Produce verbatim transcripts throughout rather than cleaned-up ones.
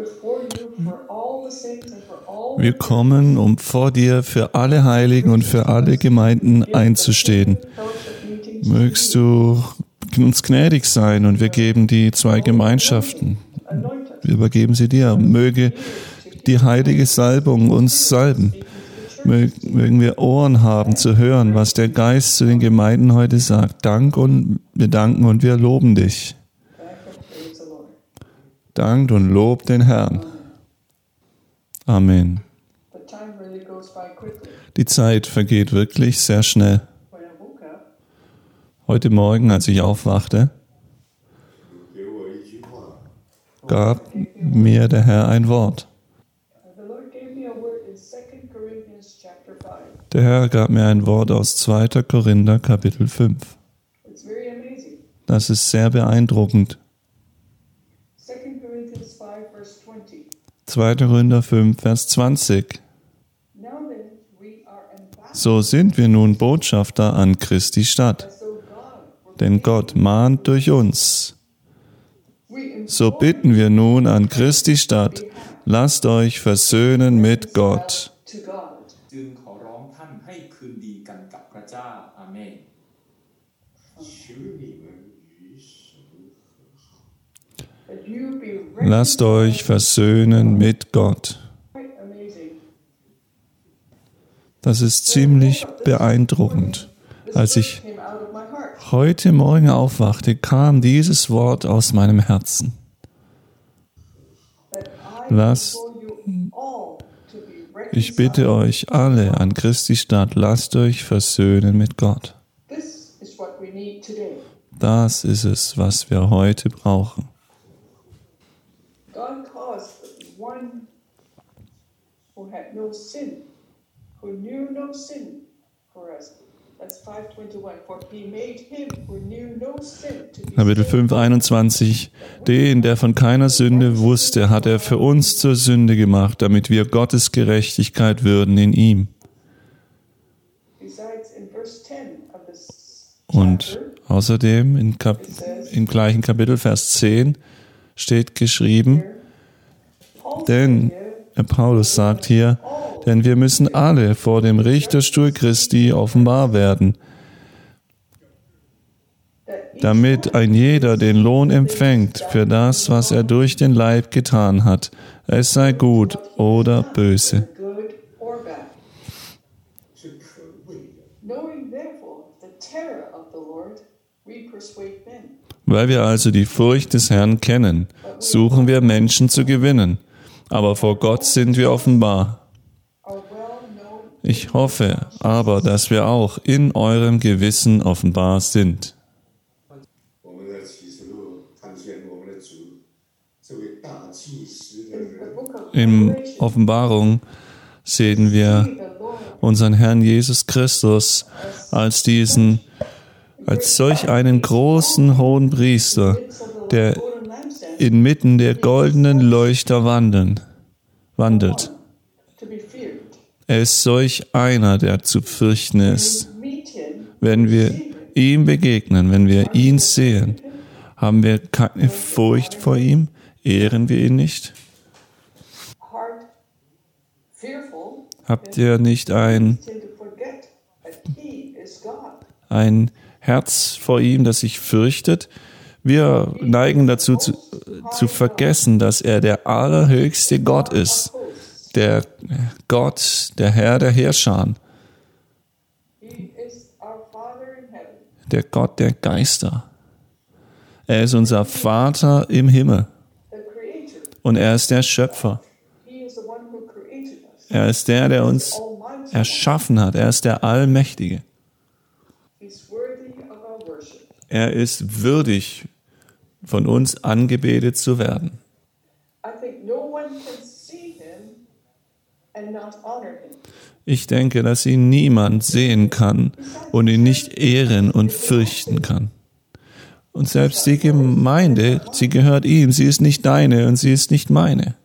Wir kommen, um vor dir für alle Heiligen und für alle Gemeinden einzustehen. Mögst du uns gnädig sein und wir geben die zwei Gemeinschaften. Wir übergeben sie dir. Möge die heilige Salbung uns salben. Mögen wir Ohren haben zu hören, was der Geist zu den Gemeinden heute sagt. Dank und wir danken und wir loben dich. Dankt und lobt den Herrn. Amen. Die Zeit vergeht wirklich sehr schnell. Heute Morgen, als ich aufwachte, gab mir der Herr ein Wort. Der Herr gab mir ein Wort aus zweiter Korinther Kapitel fünf. Das ist sehr beeindruckend. zweiter Korinther fünf, Vers zwanzig. So sind wir nun Botschafter an Christi Stadt, denn Gott mahnt durch uns. So bitten wir nun an Christi Stadt, lasst euch versöhnen mit Gott. Lasst euch versöhnen mit Gott. Das ist ziemlich beeindruckend. Als ich heute Morgen aufwachte, kam dieses Wort aus meinem Herzen. Lasst, ich bitte euch alle an Christi Stadt, lasst euch versöhnen mit Gott. Das ist es, was wir heute brauchen. Kapitel fünf, einundzwanzig. Den, der von keiner Sünde wusste, hat er für uns zur Sünde gemacht, damit wir Gottes Gerechtigkeit würden in ihm. Und außerdem in Kap- im gleichen Kapitel, Vers zehn, steht geschrieben, denn, Paulus sagt hier, denn wir müssen alle vor dem Richterstuhl Christi offenbar werden, damit ein jeder den Lohn empfängt für das, was er durch den Leib getan hat, es sei gut oder böse. Weil wir also die Furcht des Herrn kennen, suchen wir Menschen zu gewinnen, aber vor Gott sind wir offenbar. Ich hoffe aber, dass wir auch in eurem Gewissen offenbar sind. In Offenbarung sehen wir unseren Herrn Jesus Christus als diesen, als solch einen großen hohen Priester, der inmitten der goldenen Leuchter wandeln, wandelt. Er ist solch einer, der zu fürchten ist. Wenn wir ihm begegnen, wenn wir ihn sehen, haben wir keine Furcht vor ihm? Ehren wir ihn nicht? Habt ihr nicht ein, ein Herz vor ihm, das sich fürchtet? Wir neigen dazu zu, zu vergessen, dass er der allerhöchste Gott ist. Der Gott, der Herr der Heerscharen. Der Gott der Geister. Er ist unser Vater im Himmel. Und er ist der Schöpfer. Er ist der, der uns erschaffen hat. Er ist der Allmächtige. Er ist würdig, von uns angebetet zu werden. Ich denke, dass ihn niemand sehen kann und ihn nicht ehren und fürchten kann. Und selbst die Gemeinde, sie gehört ihm, sie ist nicht deine und sie ist nicht meine.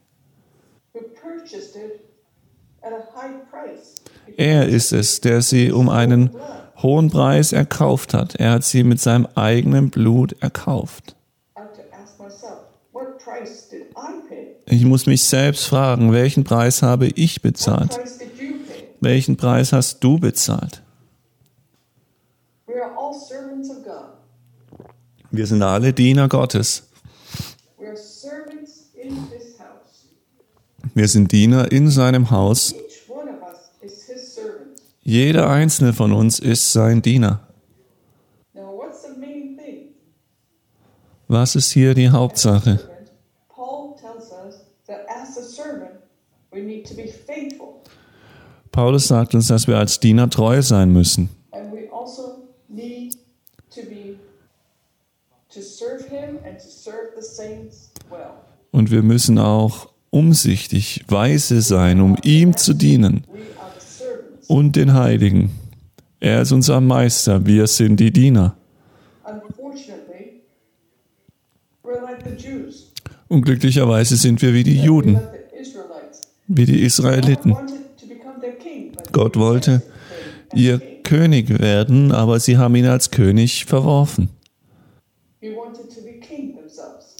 Er ist es, der sie um einen hohen Preis erkauft hat. Er hat sie mit seinem eigenen Blut erkauft. Ich muss mich selbst fragen, welchen Preis habe ich What bezahlt? price did you pay? Welchen Preis hast du bezahlt? We are all servants of God. Wir sind alle Diener Gottes. We are servants in His house. Wir sind Diener in seinem Haus. Each one of us is His servant. Jeder einzelne von uns ist sein Diener. Now, what's the main thing? Was ist hier die Hauptsache? Servant, Paul tells us that as a servant, we need to be faithful, Paulus sagt uns, dass wir als Diener treu sein müssen. and we also need to be to serve Him and to serve the saints well. Und wir müssen auch umsichtig, weise sein, um ihm zu dienen We are the servants. und den Heiligen. Er ist unser Meister, wir sind die Diener. Unfortunately, we're like the Jews, Unglücklicherweise sind wir wie die we're Juden, like the Israelites. wie die God Israeliten. wanted to become their king, but Gott they wollte rejected him as ihr king. König werden, aber sie haben ihn als König verworfen. He wanted to be king themselves.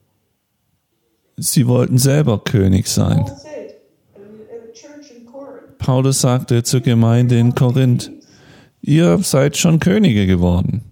Sie wollten selber König sein. Paul said in in the church in Corinth, Paulus sagte zur Gemeinde in Korinth, ihr seid schon Könige geworden.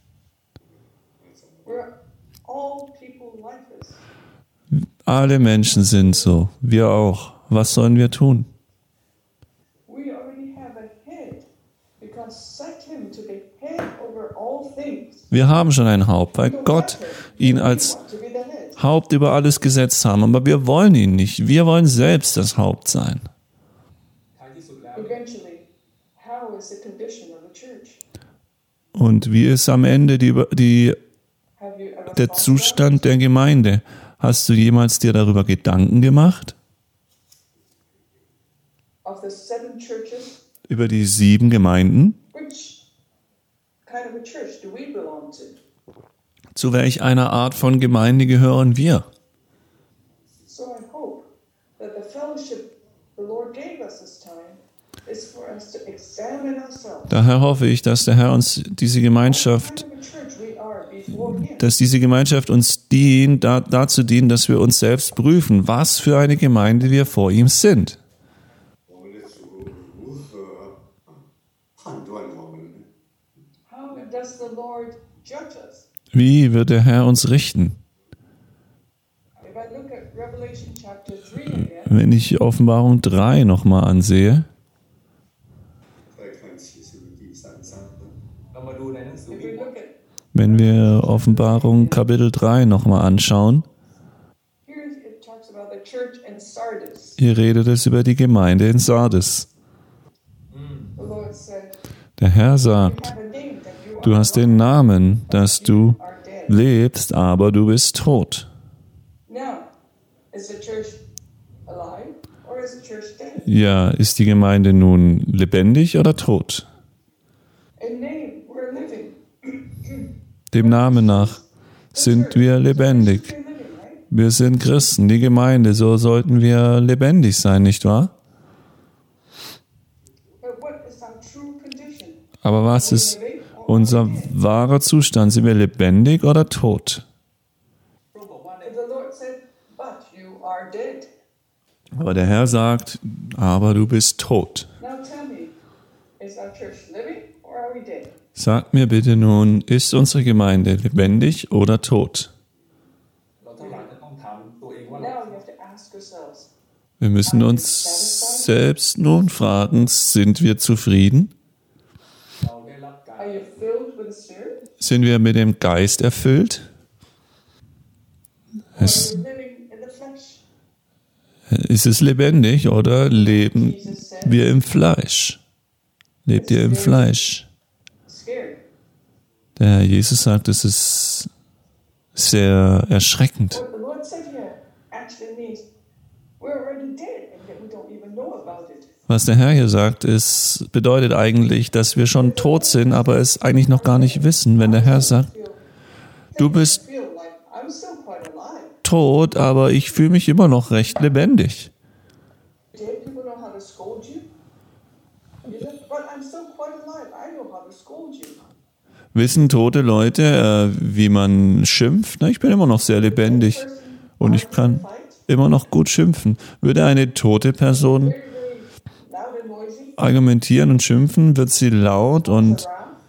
we're all people like this. Alle Menschen sind so, wir auch. Was sollen wir tun? We already have a head, because set him to be head over all things. Wir haben schon ein Haupt, weil We don't Gott let him. ihn We als want to be the head. Haupt über alles gesetzt haben, aber wir wollen ihn nicht. Wir wollen selbst das Haupt sein. Eventually, how is the condition of the church? Und wie ist am Ende die, die, Have you ever der thought Zustand der Gemeinde? Hast du jemals dir darüber Gedanken gemacht? about of the seven churches? Über die sieben Gemeinden? Which kind of a church do we belong to? Zu welch einer Art von Gemeinde gehören wir? So I hope that the fellowship the Lord gave us this time is for us to examine ourselves. Daher hoffe ich, dass der Herr uns diese Gemeinschaft, What kind of a church we are before Him. dass diese Gemeinschaft uns dient, da, dazu dient, dass wir uns selbst prüfen, was für eine Gemeinde wir vor ihm sind. 我们的主如何判断我们呢？ How does the Lord judge us? Wie wird der Herr uns richten? If I look at Revelation chapter three again, Wenn ich Offenbarung drei nochmal ansehe, 再看启示录第三章， เรามาดูในหนังสือ if วิ we วรณ์ look at wenn wir Offenbarung Kapitel drei nochmal anschauen, here it talks about the church in Sardis. hier redet es über die Gemeinde in Sardes. The Lord said, Der Herr "You sagt, have a name that you du are hast den Namen, dass du are dead." lebst, aber du bist tot. Now, is the church alive or is the church dead? Ja, ist die Gemeinde nun lebendig oder tot? In name, we're living. Dem Namen nach sind wir lebendig. We're living, right? Wir sind Christen, die Gemeinde, so sollten wir lebendig sein, nicht wahr? But what is our true condition? Aber was ist unser wahrer Zustand? Sind wir lebendig oder tot? พระองค์บอกว่าใน And the Lord said, "But you are dead." Aber der Herr sagt, aber du bist tot. Now tell me, is our church living or are we dead? Sag mir bitte nun, ist unsere Gemeinde lebendig oder tot? เราทั้งหลายจะต้องถามตัวเองว่าเรา Now you have to ask yourselves, Wir müssen uns selbst nun fragen, sind wir zufrieden? เราได้รับการ are you filled with the Spirit? Sind wir mit dem Geist erfüllt? Or are Es, you living in the flesh? ist es lebendig oder leben Jesus said, wir im Fleisch? Lebt ihr im Fleisch? scary. Der Herr Jesus sagt, es ist sehr erschreckend. What the Lord said here actually means we're already dead and yet we don't even know about it. Was der Herr hier sagt, ist, bedeutet eigentlich, dass wir schon tot sind, aber es eigentlich noch gar nicht wissen. Wenn der Herr sagt, Feel, du bist feel like I'm still quite alive. tot, aber ich fühle mich immer noch recht lebendig. Dead people know how to scold you. You know, but I'm still quite alive. I know how to scold you. Wissen tote Leute, äh, wie man schimpft? Na, ich bin immer noch sehr lebendig Person und ich kann, fight, immer noch gut schimpfen. Würde eine tote Person very, very loud and noisy, argumentieren und schimpfen, wird sie laut und, around.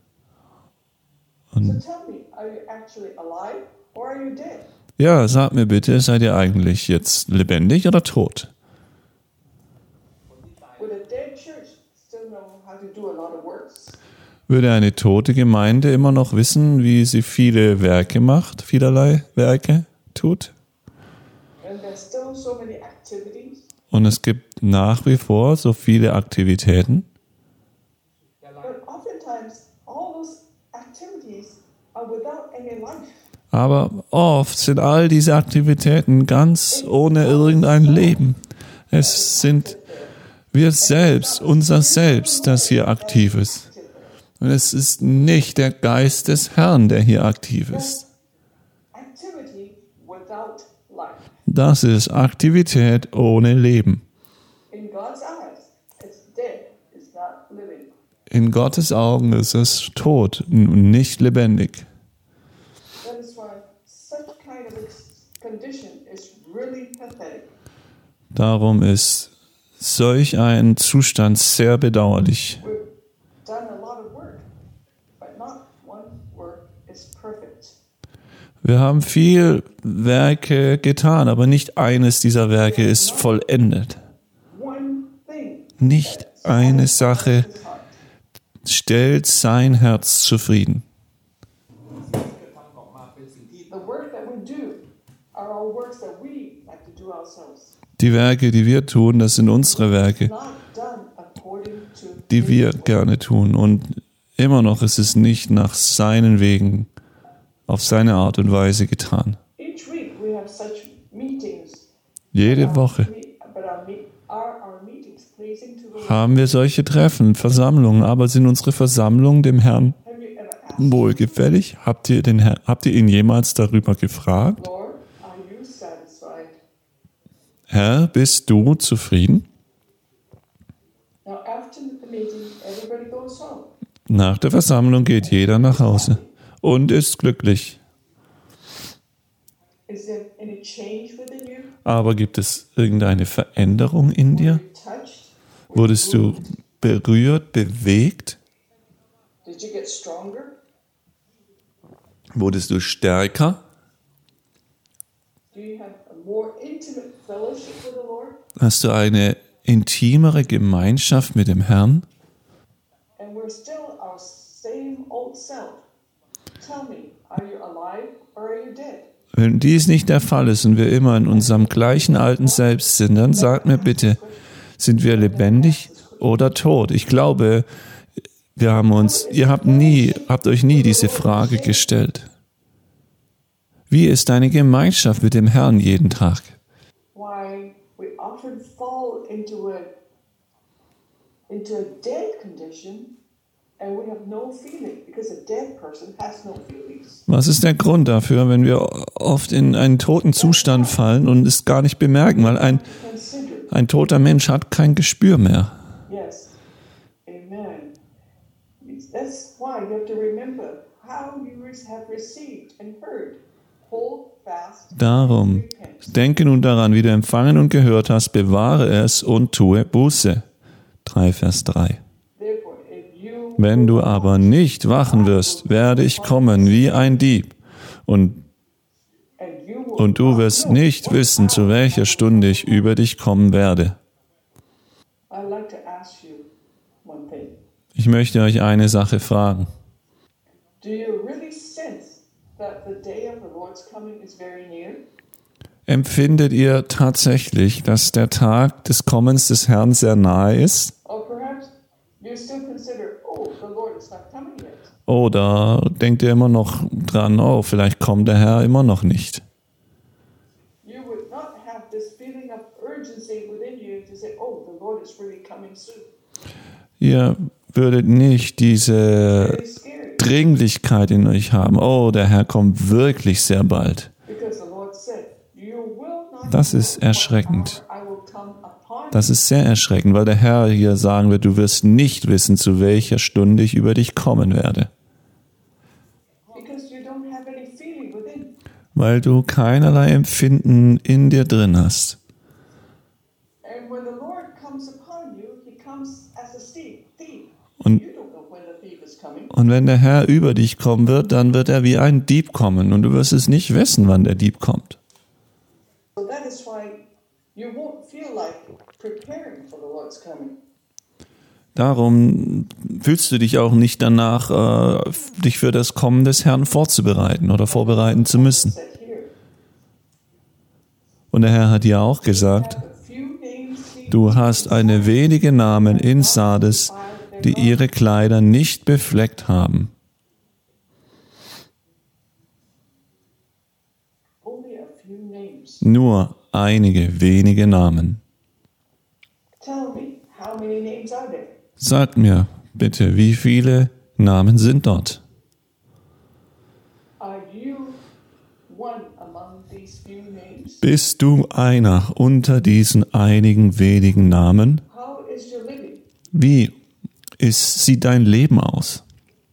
und So tell me, are you actually alive or are you dead? ja, sag mir bitte, seid ihr eigentlich jetzt lebendig oder tot? Would a dead church still know how to do a lot of works? Würde eine tote Gemeinde immer noch wissen, wie sie viele Werke macht, vielerlei Werke tut? And there's still so many activities, Und es gibt nach wie vor so viele Aktivitäten, but oftentimes all those activities are without any life. aber oft sind all diese Aktivitäten ganz ohne irgendein Leben. Es sind wir selbst, unser Selbst, das hier aktiv ist. Und es ist nicht der Geist des Herrn, der hier aktiv ist. Activity without life. Das ist Aktivität ohne Leben. In God's eyes, it's dead, it's not living. In Gottes Augen ist es tot und nicht lebendig. That is why such kind of ex- condition is really pathetic. Darum ist solch ein Zustand sehr bedauerlich. We've done a lot of work, but not one work is perfect. Wir haben viel Werke getan, aber nicht eines dieser Werke ist vollendet. One thing Nicht eine Sache is hard. stellt sein Herz zufrieden. สิ่งที่กระทำออกมาเป็นสิ่งที่ The work that we do are all works that we like to do ourselves, Die Werke, die wir tun, das sind unsere Werke, not done according to die wir His way. gerne tun. Und immer noch ist es nicht nach seinen Wegen, auf seine Art und Weise getan. Each week we have such meetings. Jede But Woche we- But our me- are our meetings pleasing to the Lord? haben wir solche Treffen, Versammlungen, aber sind unsere Versammlungen dem Herrn Have you ever asked, wohlgefällig? Habt ihr, den Herr, habt ihr ihn jemals darüber gefragt? Lord, are you satisfied? Herr, bist du zufrieden? Now after the meeting, everybody goes home. Nach der Versammlung geht jeder nach Hause und ist glücklich. Is there any change within you? Aber gibt es irgendeine Veränderung in Were dir? you touched? Were Wurdest you du moved? berührt, bewegt? Did you get stronger? Wurdest du stärker? Do you have a more intimate fellowship with the Lord? Hast du eine intimere Gemeinschaft mit dem Herrn? And we're still our same old self. Tell me, are you alive or are you dead? Wenn dies nicht der Fall ist und wir immer in unserem gleichen alten Selbst sind, dann sag mir bitte, sind wir lebendig oder tot? Ich glaube, wir haben uns, ihr habt nie, habt euch nie diese Frage gestellt. Wie ist deine Gemeinschaft mit dem Herrn jeden Tag? Why we often fall into a into a dead condition and we have no feeling because a dead person has no feelings. Was ist der Grund dafür, wenn wir oft in einen toten Zustand fallen und es gar nicht bemerken, weil ein, Consider. ein toter Mensch hat kein Gespür mehr. Yes. Amen. That's why you have to remember how you have received and heard. Hold fast. Darum, Repent. denke nun daran, wie du empfangen und gehört hast, bewahre es und tue Buße. drei Vers drei. Therefore, if you Wenn du aber nicht wachen wirst, werde ich kommen wie ein Dieb. Und, and you will und du wirst nicht wissen, zu welcher Stunde ich über dich kommen werde. I'd like to ask you one thing. Ich möchte euch eine Sache fragen. Do you really sense that the day of the Lord's coming is very near? Empfindet ihr tatsächlich, dass der Tag des Kommens des Herrn sehr nahe ist? Or perhaps you still consider, oh, the Lord is not coming yet. Oder denkt ihr immer noch dran, oh, vielleicht kommt der Herr immer noch nicht? You would not have this feeling of urgency within you to say, oh, the Lord is really coming soon. Ihr würdet nicht diese Very scary Dringlichkeit in euch haben, oh, der Herr kommt wirklich sehr bald. because the Lord said, you will not Das ist know what erschreckend. hour I will come upon Das ist sehr erschreckend, weil der Herr hier sagen wird, du wirst nicht wissen, zu welcher Stunde ich über dich kommen werde. you because you don't have any feeling within. weil du keinerlei Empfinden in dir drin hast. And when the Lord comes upon you, he comes as a thief. thief. Und, You don't know when the thief is coming. und wenn der Herr über dich kommen wird, dann wird er wie ein Dieb kommen und du wirst es nicht wissen, wann der Dieb kommt. So that is why you won't feel like preparing for the Lord's coming. Darum fühlst du dich auch nicht danach, äh, dich für das Kommen des Herrn vorzubereiten oder vorbereiten zu müssen. Said here, Und der Herr hat ja auch gesagt, a few names see du hast eine wenige Namen in Sardes, die ihre Kleider nicht befleckt haben. only a few names. Nur einige wenige Namen. Tell me, how many names are there? Sag mir bitte, wie viele Namen sind dort? Are you one among these few names? Bist du einer unter diesen einigen wenigen Namen? How is your living? Wie ist, sieht dein Leben aus?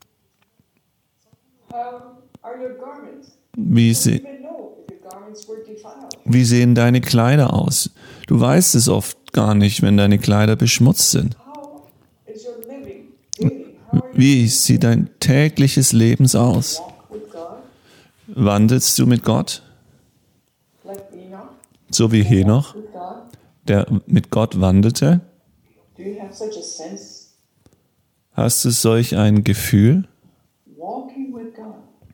How are your garments? Wie, You se even know if your garments were defiled. wie sehen deine Kleider aus? Du weißt es oft gar nicht, wenn deine Kleider beschmutzt sind. How is your living daily? How are you Wie sieht dein tägliches Leben aus? walk with God? Wandelst du mit Gott, Like Enoch, so wie Henoch, with God? der mit Gott wandelte? Do you have such a sense? Hast du solch ein Gefühl? Walking with God.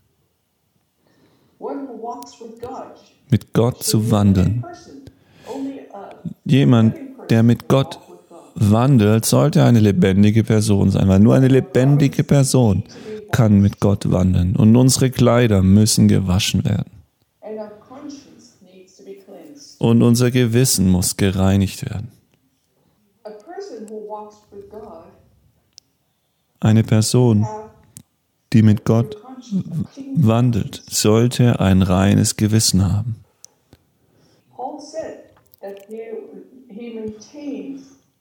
One who walks with God. Mit Gott zu wandeln. Person. Only a Jemand, der mit Gott walk with God. wandelt, sollte eine lebendige Person sein, weil nur eine lebendige Person kann mit Gott wandeln. Und unsere Kleider müssen gewaschen werden. And our conscience needs to be cleansed. Und unser Gewissen muss gereinigt werden. A person who walks with God Eine Person, have die mit Gott conscience clean. wandelt, sollte ein reines Gewissen haben. Paul said that he, he maintains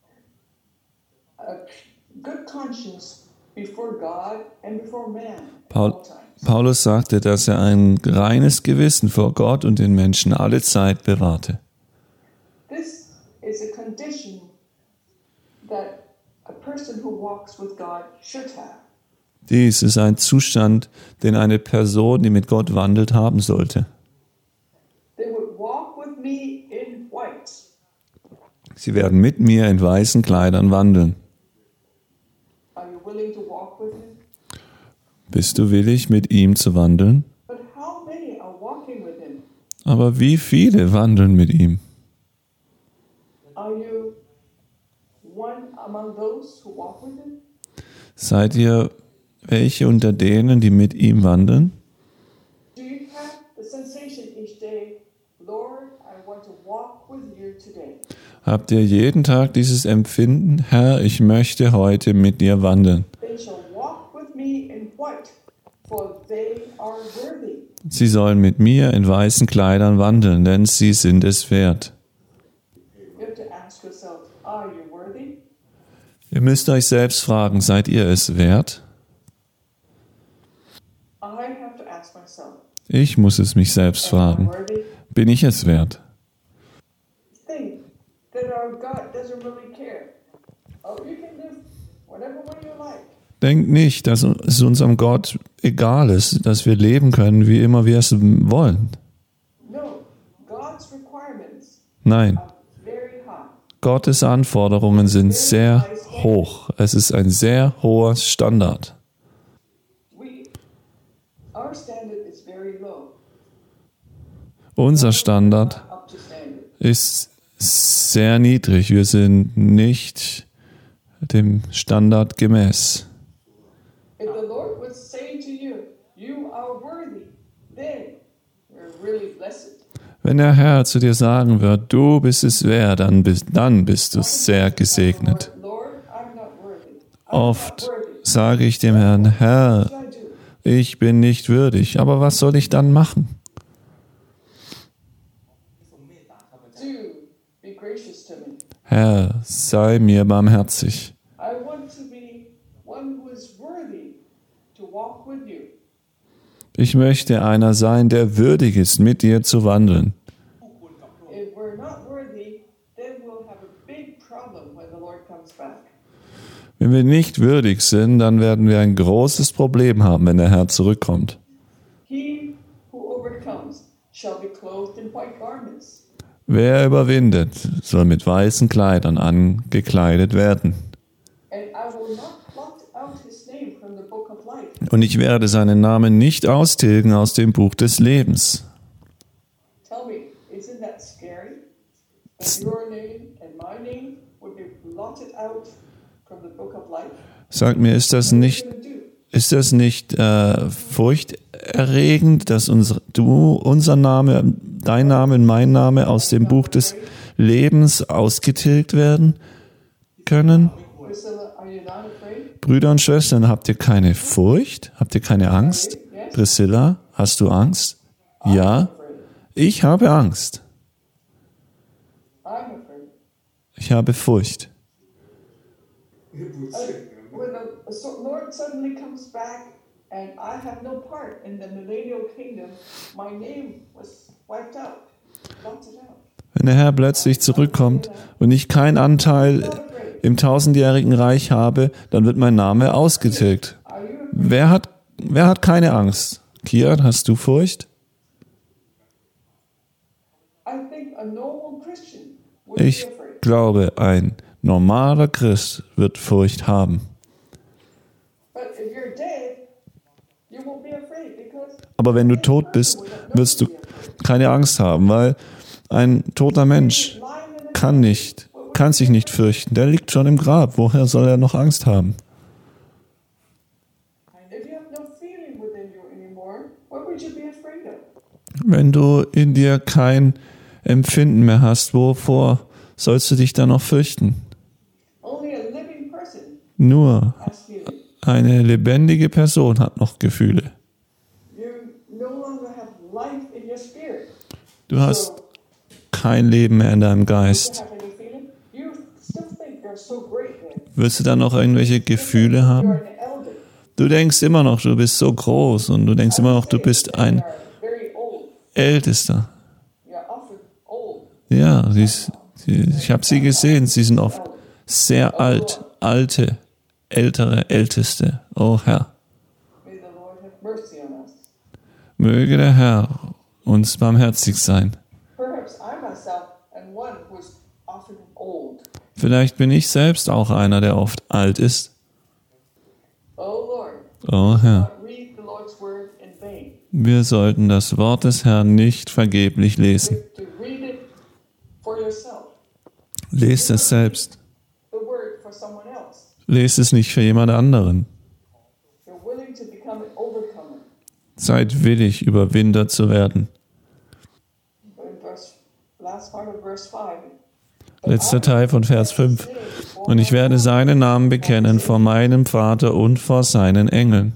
a good conscience before God and before man at Paul, all times. Paulus sagte, dass er ein reines Gewissen vor Gott und den Menschen alle Zeit bewahrte. This is a condition that a person who walks with God should have. Dies ist ein Zustand, den eine Person, die mit Gott wandelt, haben sollte. They would walk with me in white. Sie werden mit mir in weißen Kleidern wandeln. Are you willing to walk with him? Bist du willig, mit ihm zu wandeln? But how many are walking with him? Aber wie viele wandeln mit ihm? Are you one among those who walk with him? Seid ihr welche unter denen, die mit ihm wandeln? Do you have the sensation each day, Lord, I want to walk with you today? Habt ihr jeden Tag dieses Empfinden, Herr, ich möchte heute mit dir wandeln? They shall walk with me in white, for they are worthy. Sie sollen mit mir in weißen Kleidern wandeln, denn sie sind es wert. You have to ask yourself, are you worthy? Ihr müsst euch selbst fragen, seid ihr es wert? I have to ask myself, Ich muss es mich selbst am I fragen. worthy? Bin ich es wert? Think that our God doesn't really care. Oh, you can live whatever way you like. Denkt nicht, dass es unserem Gott egal ist, dass wir leben können, wie immer wir es wollen. No, God's requirements Nein, are very high. Gottes Anforderungen sind sehr hoch. Es ist ein sehr hoher Standard. We, our standard is very low. Unser Standard Not up to standard. ist sehr niedrig. Wir sind nicht dem Standard gemäß. If the Lord would say to you, you are worthy, then you're really blessed. Wenn der Herr zu dir sagen wird, du bist es wert, dann bist, dann bist du sehr gesegnet. Lord, I'm not worthy. I'm Oft not worthy. sage ich dem Herrn, Herr, What should I do? ich bin nicht würdig, aber was soll ich dann machen? ทรงเมตตาข้าพเจ้า Do be gracious to me. Herr, sei mir barmherzig. I want to be one who is worthy to walk with you. Ich möchte einer sein, der würdig ist, mit dir zu wandeln. If we're not worthy, then we'll have a big problem when the Lord comes back. Wenn wir nicht würdig sind, dann werden wir ein großes Problem haben, wenn der Herr zurückkommt. He who overcomes shall be clothed in white garments. Wer überwindet, soll mit weißen Kleidern angekleidet werden. And I will not blot out his name from the book of life. Und ich werde seinen Namen nicht austilgen aus dem Buch des Lebens. Tell me, isn't that scary? That your name and my name would be blotted out from the book of life? Sag mir, ist das nicht, ist das nicht äh, furchterregend, dass unser, du, unser Name, dein Name und mein Name aus dem Buch des Lebens ausgetilgt werden können? Priscilla, are you not afraid? Brüder und Schwestern, habt ihr keine Furcht? Habt ihr keine Angst? Priscilla, hast du Angst? Ja, ich habe Angst. I'm afraid. Ich habe Furcht. When When the so- Lord suddenly comes back and I have no part in the millennial kingdom, my name was wiped out, blotted out. Wenn der Herr plötzlich zurückkommt und ich keinen Anteil im tausendjährigen Reich habe, dann wird mein Name ausgetilgt. Are you afraid? Wer hat, wer hat keine Angst? Kian, hast du Furcht? I think a normal Christian would be Ich afraid. glaube, ein normaler Christ wird Furcht haben. But if you're dead, you won't be afraid because Aber wenn du tot bist, wirst du keine Angst haben, weil ein toter Mensch lying in the kann nicht, kann sich nicht fürchten. Der liegt schon im Grab. Woher soll er noch Angst haben? if you have no feeling within you anymore, what would you be afraid of? Wenn du in dir kein Empfinden mehr hast, wovor sollst du dich dann noch fürchten? Only a living person Nur has feeling. eine lebendige Person hat noch Gefühle. You no longer have life in your spirit. Du hast kein Leben mehr in deinem You Geist. have any feeling? You still think you're so great then. Willst du dann noch irgendwelche Gefühle You're haben? an elder. Du denkst immer noch, du bist so groß und du denkst immer noch, du bist ein You're very old. Ältester. You're often old. Ja, sie ist, sie, ich habe sie gesehen. Sie sind oft sehr alt, alte, ältere, älteste. Oh Herr, May the Lord have mercy on us. möge der Herr uns barmherzig sein. Perhaps I myself am one who's often old. Vielleicht bin ich selbst auch einer, der oft alt ist. Oh Lord, Oh Herr, not read the Lord's word in vain. wir sollten das Wort des Herrn nicht vergeblich lesen. To read it for yourself. Lest es selbst. The word for someone else. Lest es nicht für jemand anderen. You're willing to become an overcomer. Seid willig, Überwinder zu werden. In verse, last part of verse five. Letzter Teil von Vers fünf. Und ich werde seinen Namen bekennen vor meinem Vater und vor seinen Engeln.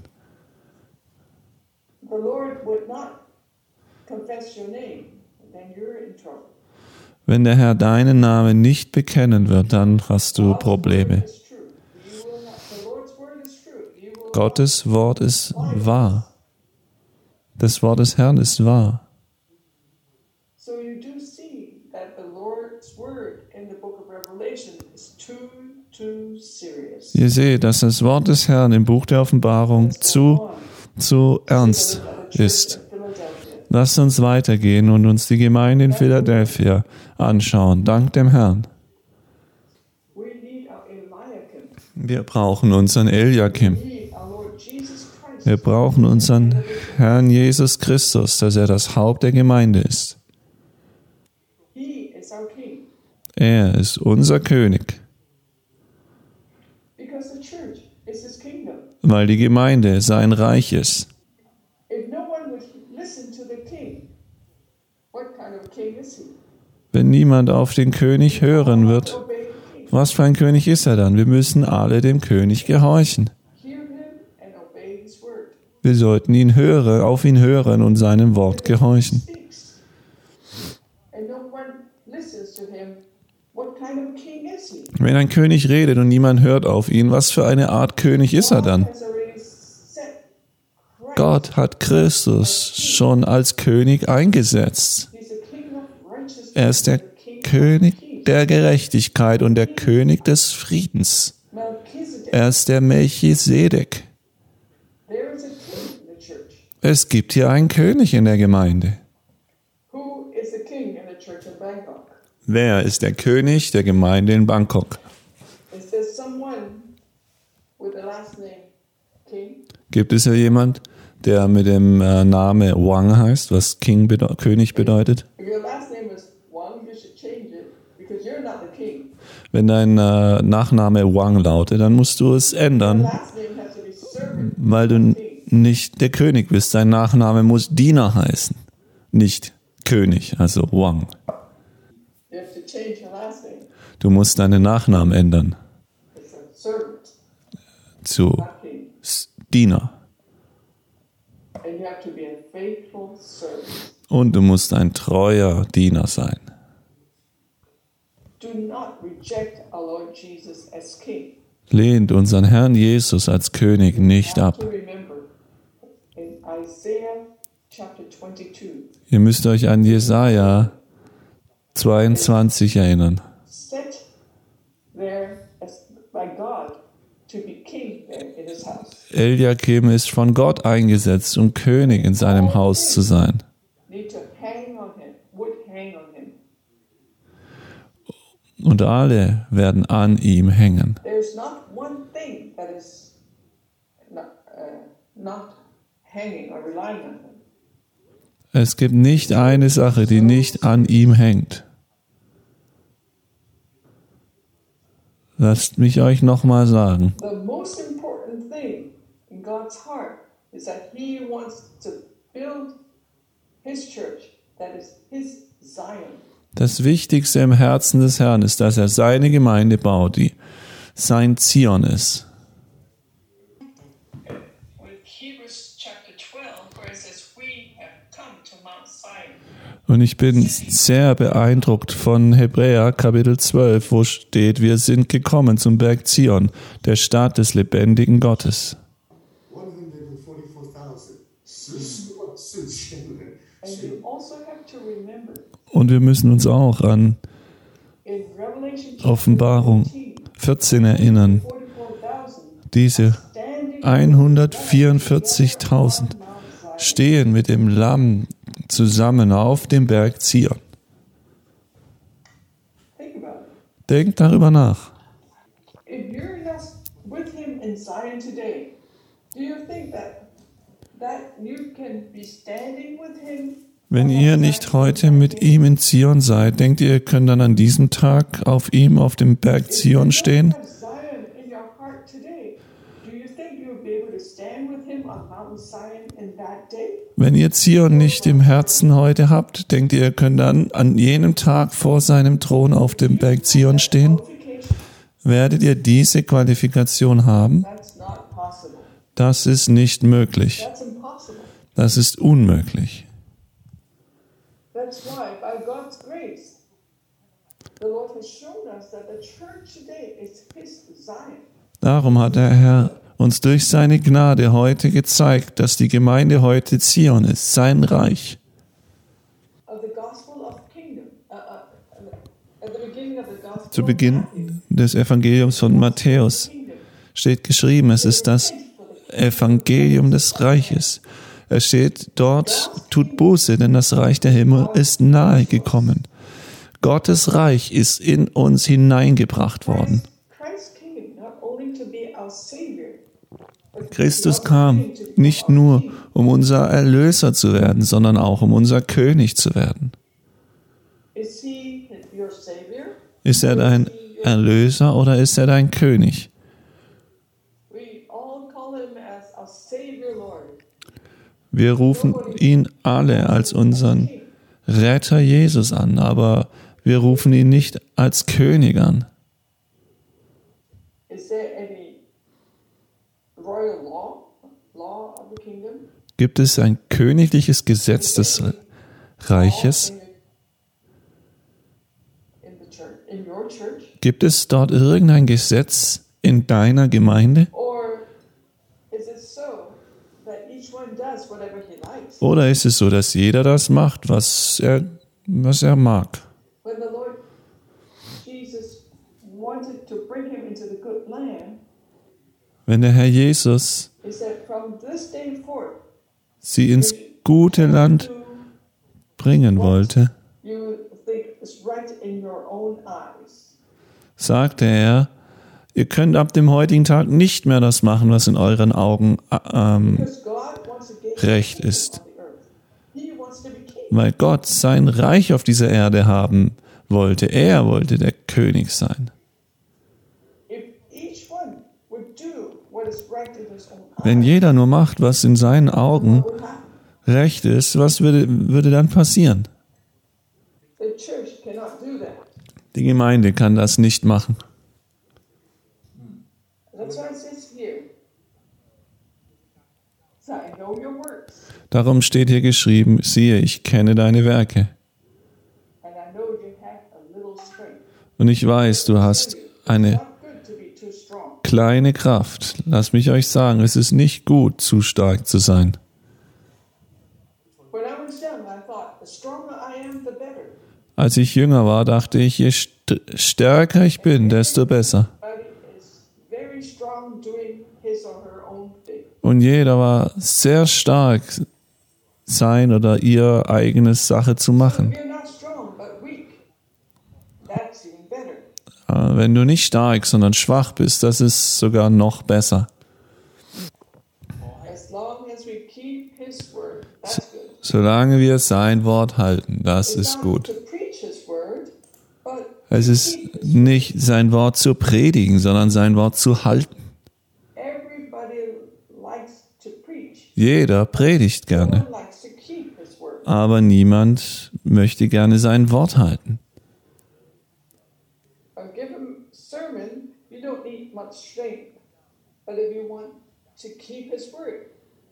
The Lord would not confess your name, then you're in trouble. Wenn der Herr deinen Namen nicht bekennen wird, dann hast du Probleme. It's true. You will not. The Lord's word is true. You will Gottes Wort ist wahr. Das Wort des Herrn ist wahr. So you do see that the Lord's word in the book of Revelation is too, too serious. Ihr seht, dass das Wort des Herrn im Buch der Offenbarung zu, zu ernst ist. Lasst uns weitergehen und uns die Gemeinde in Philadelphia anschauen. Dank dem Herrn. We need our Eliakim. Wir brauchen unseren Eliakim. We need our Lord Jesus Christ. Wir brauchen unseren Herrn Jesus Christus, dass er das Haupt der Gemeinde ist. He is our King. Er ist unser König, Because the church is his kingdom. weil die Gemeinde sein Reich ist. If no one would listen to the king, what kind of king is he? Wenn niemand auf den König hören wird, Obey the king. was für ein König ist er dann? Wir müssen alle dem König gehorchen. Hear him and obey his word. Wir sollten ihn hören, auf ihn hören und seinem Wort gehorchen. Speaks. And no one listens to him, what kind of king is he? Wenn ein König redet und niemand hört auf ihn, was für eine Art König ist er dann? God has already set Gott hat Christus schon als König eingesetzt. He's the king of righteousness. Er ist der the king of König peace. der Gerechtigkeit und der König des Friedens. Melchizedek. Er ist der Melchisedek. There is a king in the church. Es gibt hier einen König in der Gemeinde. Who is the king in the church in Bangkok? Wer ist der König der Gemeinde in Bangkok? Is there someone with the last name King? Gibt es hier jemand, der mit dem äh, Name Wang heißt, was King bede- König bedeutet? If your last name is Wang, you should change it because you're not the king. Wenn dein äh, Nachname Wang lautet, dann musst du es Your ändern, last name has to be servant. weil du n- nicht der König bist. Dein Nachname muss Diener heißen, nicht König, also Wang. You have to change your last name. Du musst deinen Nachnamen ändern It's a servant, zu not king. S- Diener. And you have to be a faithful servant. Und du musst ein treuer Diener sein. Do not reject our Lord Jesus as king. Lehnt unseren Herrn Jesus als König nicht You have ab. to remember in Isaiah chapter twenty-two, Ihr müsst euch an Jesaja zweiundzwanzig erinnern. set there as by God to be king there in his house. Eliakim ist von Gott eingesetzt, um König in seinem Haus zu sein. Need to hang on him, would hang on him. Und alle werden an ihm hängen. There's not one thing that is not, uh, not hanging or relying on him. Es gibt nicht eine Sache, die nicht an ihm hängt. Lasst mich euch nochmal sagen. The most important thing in God's heart is that he wants to build his church, that is his Zion. Das Wichtigste im Herzen des Herrn ist, dass er seine Gemeinde baut, die sein Zion ist. With Hebrews chapter twelve, where it says, we have come to Mount Zion. Und ich bin sehr beeindruckt von Hebräer Kapitel zwölf, wo steht, wir sind gekommen zum Berg Zion, der Stadt des lebendigen Gottes. one hundred forty-four thousand. 十四万四千人。 And you also have to remember Und wir müssen uns auch an in Revelation chapter Offenbarung vierzehn erinnern, forty-four thousand diese standing hundertvierundvierzigtausend on Mount Zion. stehen mit dem Lamm zusammen auf dem Berg Zion. Think about it. Denkt darüber nach. If you're not with him in Zion today, do you think that that you can be standing with him? Wenn ihr nicht heute mit ihm in Zion seid, denkt ihr, ihr könnt dann an diesem Tag auf ihm auf dem Berg Zion stehen? Have Zion in your heart today. Do you think you'll be able to stand with him on Mount Zion in that day? Wenn ihr Zion nicht im Herzen heute habt, denkt ihr, ihr könnt dann an jenem Tag vor seinem Thron auf dem Berg Zion stehen? Qualification? Werdet ihr diese Qualifikation haben? That's not possible. Das ist nicht möglich. That's impossible. Das ist unmöglich. That's why, by God's grace, the Lord has shown us that the church today is his Zion. Darum hat der Herr uns durch seine Gnade heute gezeigt, dass die Gemeinde heute Zion ist, sein Reich. Of the gospel of kingdom. Uh, uh, at the beginning of the gospel Zu of Beginn Matthew, des Evangeliums von Matthäus kingdom. steht geschrieben, es ist das Evangelium des Reiches. Es steht dort, tut Buße, denn das Reich der Himmel ist nahe gekommen. Gottes Reich ist in uns hineingebracht worden. Christ came not only to be our Savior, but Christus he also kam came to be nicht our nur, King. um unser Erlöser zu werden, sondern auch, um unser König zu werden. Is he your Savior? Ist er dein Erlöser oder ist er dein König? We all call him as our Savior, Lord. Wir rufen ihn alle als unseren Retter Jesus an, aber wir rufen ihn nicht als König an. Is there any royal law, law of the kingdom? Gibt es ein königliches Gesetz des Reiches? In the, in the church, in your church? Gibt es dort irgendein Gesetz in deiner Gemeinde? Or is it so that each one everyone does whatever he likes. Oder ist es so, dass jeder das macht, was er, was er mag? When the Lord Jesus wanted to bring him into the good land, Wenn der Herr Jesus he said, from this day forth, sie ins gute Land you, bringen wollte, you think is right in your own eyes. sagte er, ihr könnt ab dem heutigen Tag nicht mehr das machen, was in euren Augen äh, ähm, Because God wants to gain recht kingdom ist. on the earth. He wants to be king. Weil Gott sein Reich auf dieser Erde haben wollte. Er wollte der König sein. If each one would do what is right in his own eyes, Wenn jeder nur macht, was in seinen Augen what would happen? recht ist, was würde, würde dann passieren? The church cannot do that. Die Gemeinde kann das nicht machen. That's why it says here. So I know your works, Darum steht hier geschrieben, siehe, ich kenne deine Werke. and I know you have a little strength. Und ich weiß, du hast eine Not good to be too strong. kleine Kraft. Lass mich euch sagen, es ist nicht gut, zu stark zu sein. When I was young, I thought the stronger I am, the better. Als ich jünger war, dachte ich, je st- stärker ich bin, desto besser. Everybody is very strong doing his or her own thing. Und jeder war sehr stark, sein oder ihr eigenes Sache zu machen. If you're not strong but weak, that's even better. Aber wenn du nicht stark, sondern schwach bist, das ist sogar noch besser. As long as we keep his word, that's good. Solange wir sein Wort halten, das It's ist not gut. to preach his word, but Es ist nicht sein Wort zu predigen, sondern sein Wort zu halten. everybody likes to preach. Jeder predigt No gerne, one likes to keep his word. aber niemand möchte gerne sein Wort halten. A given sermon, you don't need much strength, but if you want to keep his word,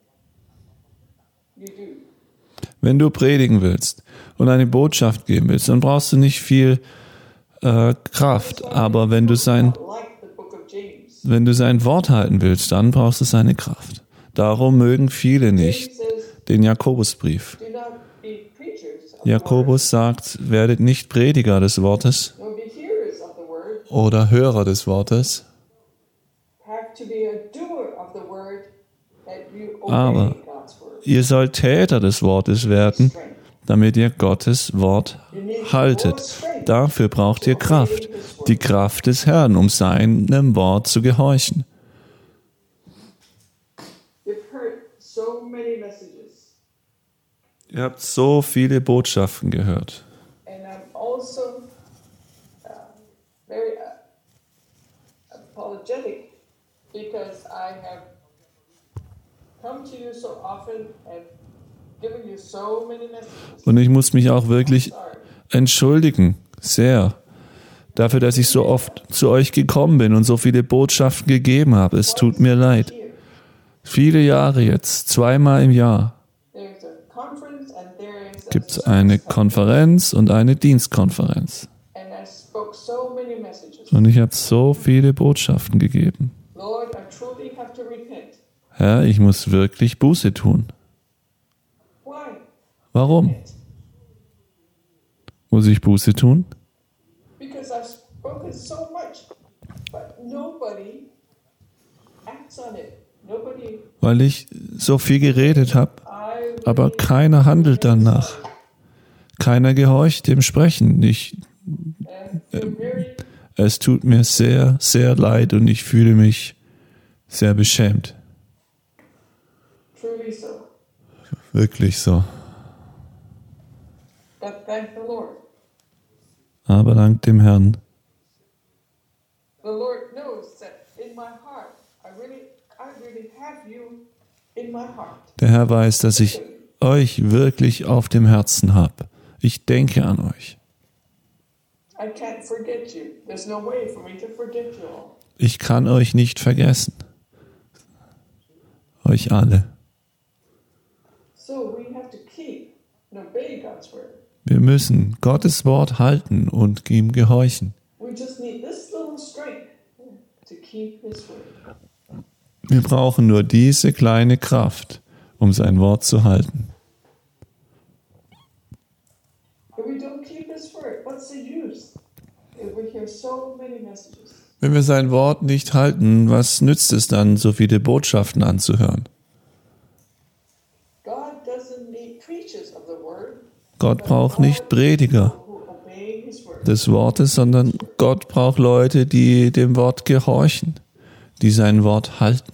you do. Wenn du predigen willst und eine Botschaft geben willst, dann brauchst du nicht viel äh, Kraft. Aber wenn du sein, Like the book of James. wenn du sein Wort halten willst, dann brauchst du seine Kraft. Darum mögen viele nicht James says, den Jakobusbrief. do not be preachers of the word, Jakobus sagt, werdet nicht Prediger des Wortes nor be hearers of the word, oder Hörer des Wortes, have to be a doer of the word, that you obey Aber God's word. ihr sollt Täter des Wortes werden, Strength. damit ihr Gottes Wort haltet. Dafür braucht ihr Kraft, die Kraft des Herrn, um seinem Wort zu gehorchen. You've heard so many messages, Ihr habt so viele Botschaften gehört. and I'm also uh, very uh, apologetic because I have come to you so often and given you so many messages. Und ich muss mich auch wirklich Sorry. entschuldigen, sehr, dafür, dass ich so oft zu euch gekommen bin und so viele Botschaften gegeben habe. Es tut mir leid. Here, Viele Jahre jetzt, zweimal im Jahr, there's a conference and there is a gibt es service eine conference. Konferenz und eine Dienstkonferenz. And I spoke so many messages. Und ich habe so viele Botschaften gegeben. Lord, I truly have to repent. Herr, ich muss wirklich Buße tun. Why? Warum muss ich Buße tun? Because I've spoken so much, but nobody acts on it. Nobody. Weil ich so viel geredet habe, I aber really keiner handelt danach. Keiner gehorcht dem Sprechen. Ich, and feel very es tut mir sehr, sehr leid und ich fühle mich sehr beschämt. truly so. Wirklich so. But thank the Lord. Aber dank dem Herrn. The Lord knows that in my heart, I really, I really have you in my heart. Der Herr weiß, dass ich euch wirklich auf dem Herzen habe. Ich denke an euch. I can't forget you. There's no way for me to forget you all. Ich kann euch nicht vergessen. Euch alle. So we have to keep and obey God's word. Wir müssen Gottes Wort halten und ihm gehorchen. We just need this little strength to keep His word. Wir brauchen nur diese kleine Kraft, um sein Wort zu halten. If we don't keep His word, what's the use? If we hear so many messages. Wenn wir sein Wort nicht halten, was nützt es dann, so viele Botschaften anzuhören? God doesn't need preachers of the word, Gott braucht nicht Prediger who obey His word. des Wortes, sondern Gott braucht Leute, die dem Wort gehorchen, die sein Wort halten.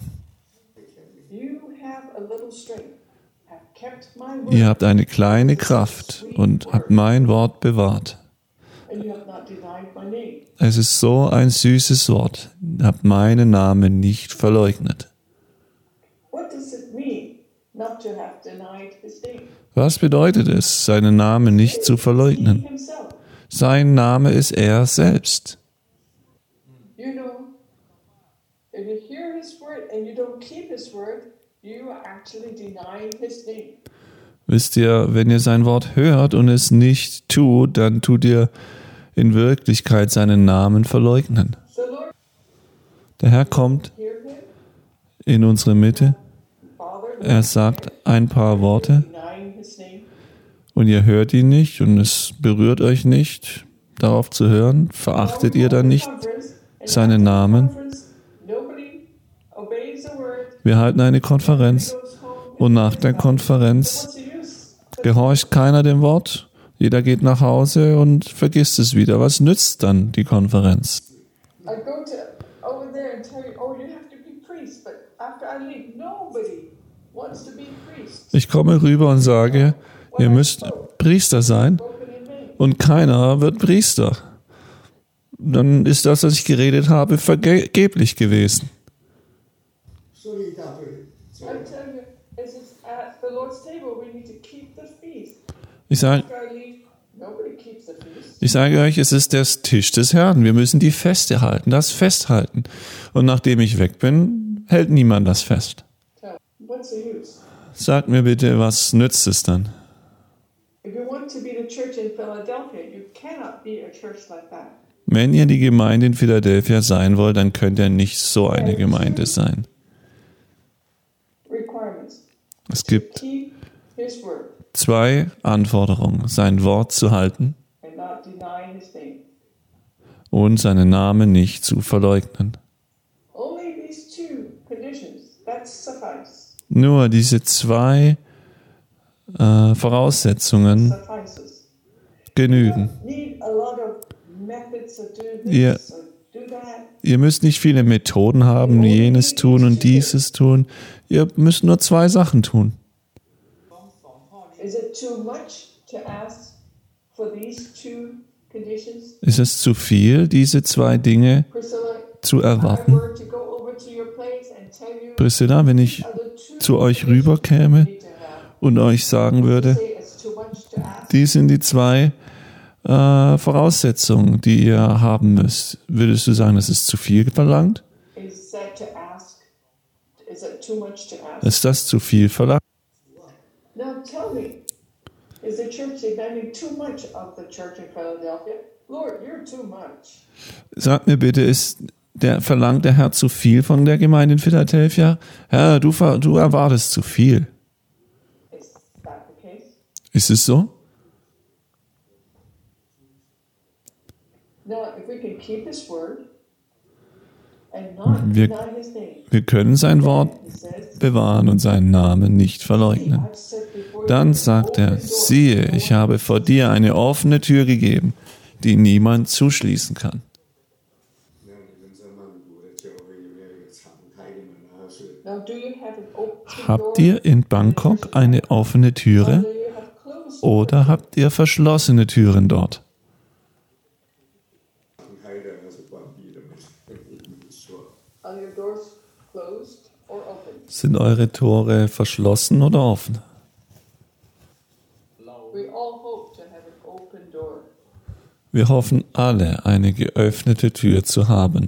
You have a little strength, have kept my word, Ihr habt eine kleine Kraft und habt mein Wort bewahrt. and you have not denied my name. Es ist so ein süßes Wort. Ihr habt meinen Namen nicht verleugnet. What does it mean not to have denied His name? Was bedeutet es, seinen Namen nicht zu He verleugnen? Himself. Sein Name ist er selbst. You know, if you hear His word and you don't keep His word, you are actually denying His name. Wisst ihr, wenn ihr sein Wort hört und es nicht tut, dann tut ihr in Wirklichkeit seinen Namen verleugnen. So Lord, Der Herr kommt hear Him, in unsere Mitte, Father, er sagt ein paar Worte denying His name. und ihr hört ihn nicht und es berührt euch nicht, darauf zu hören. Verachtet ihr dann nicht seinen Namen? Nobody obeys the word. Wir halten eine Konferenz und nach der Konferenz What's the use? gehorcht keiner dem Wort. Jeder geht nach Hause und vergisst es wieder. Was nützt dann die Konferenz? I go to over there and tell you, oh, you have to be priest, but after I leave, nobody wants to be priest. Ich komme rüber und sage, ihr müsst Priester sein Spoken in vain. und keiner wird Priester. Dann ist das, was ich geredet habe, vergeblich gewesen. Sorry, Doctor. I tell you, as it's at the Lord's table, we need to keep the feast. Ich sage, After I leave, nobody keeps the feast. ich sage euch, es ist der Tisch des Herrn. Wir müssen die Feste halten, das festhalten. Und nachdem ich weg bin, hält niemand das fest. So, what's the use? Sagt mir bitte, was nützt es dann? If you want to be the church in Philadelphia, you cannot be a church like that. Wenn ihr die Gemeinde in Philadelphia sein wollt, dann könnt ihr nicht so eine Gemeinde sein. Requirements. Es gibt Keep His word zwei Anforderungen: sein Wort zu halten and not deny His name. und seinen Namen nicht zu verleugnen. Only these two conditions, that suffice. Nur diese zwei äh, Voraussetzungen Suffices. genügen. Need a lot of methods of doing this Yeah. or do that. Ihr müsst nicht viele Methoden haben, jenes tun und dieses tun. Ihr müsst nur zwei Sachen tun. Is it too much to ask for these two conditions? Ist es zu viel, diese zwei Dinge Priscilla, zu if I erwarten? were to go over to your place and tell you Priscilla, wenn ich other two zu euch conditions rüberkäme you need to have, und euch sagen würde, say it's too much to ask. dies sind die zwei äh, Voraussetzungen, die ihr haben müsst. Würdest du sagen, das ist zu viel verlangt? Is that to ask? Is it too much to ask? Ist das zu viel verlangt? Now tell me, is the church demanding too much of the church in Philadelphia? Lord, you're too much. Sag mir bitte, ist der, verlangt der Herr zu viel von der Gemeinde in Philadelphia? Herr, du, ver- du erwartest zu viel. Is that the case? Ist es so? Now, if we can keep His word and not Wir- deny His name, Wir können sein Wort He says, bewahren und seinen Namen nicht verleugnen. I've set before Dann you sagt an er, open door. siehe, ich habe vor dir eine offene Tür gegeben, die niemand zuschließen kann. Now, do you have an open Habt door, ihr in Bangkok eine offene or Türe do you have closed oder habt ihr verschlossene Türen dort? Are your doors closed or open? Sind eure Tore verschlossen oder offen? We all hope to have an open door. Wir hoffen alle, eine geöffnete Tür zu haben.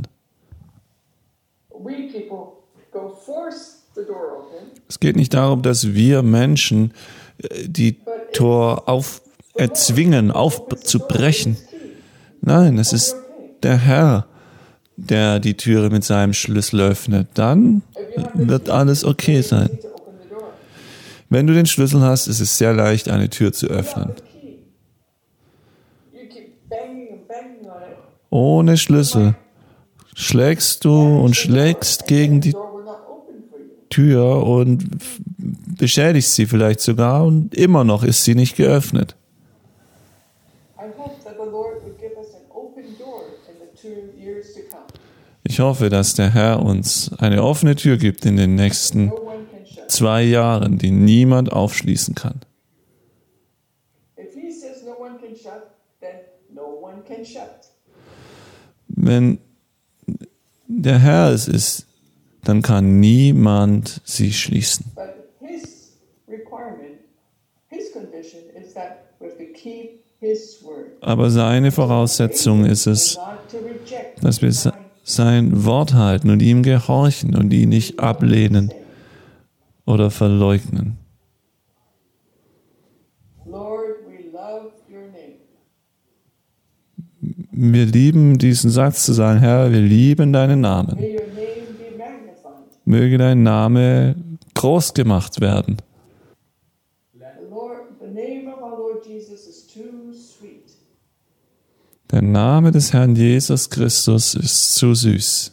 We people go force the door open, Es geht nicht darum, dass wir Menschen äh, die Tor auf, erzwingen, aufzubrechen. Nein, es ist der Herr, der die Türe mit seinem Schlüssel öffnet. Dann wird alles okay sein. to open the door. Wenn du den Schlüssel hast, ist es sehr leicht, eine Tür zu öffnen. Without the key, you keep banging and banging on it. Ohne Schlüssel schlägst du und schlägst gegen die The door will not open for you. Tür und beschädigst sie vielleicht sogar und immer noch ist sie nicht geöffnet. I hope that the Lord would give us an open door in the two years to come. Ich hoffe, dass der Herr uns eine offene Tür gibt in den nächsten No one can shut. zwei Jahren, die niemand aufschließen kann. If he says no one can shut, then no one can shut. Wenn der Herr es ist, dann kann niemand sie schließen. But his requirement, his condition is that we have to keep his word. Aber seine Voraussetzung ist es, Not to reject dass wir se- sein Wort halten und ihm gehorchen und ihn nicht ablehnen oder verleugnen. Lord, we love your name. Wir lieben diesen Satz zu sagen, Herr, wir lieben deinen Namen. May your name be magnified. Möge dein Name groß gemacht werden. The Lord, the name of our Lord Jesus is too sweet. Der Name des Herrn Jesus Christus ist zu süß.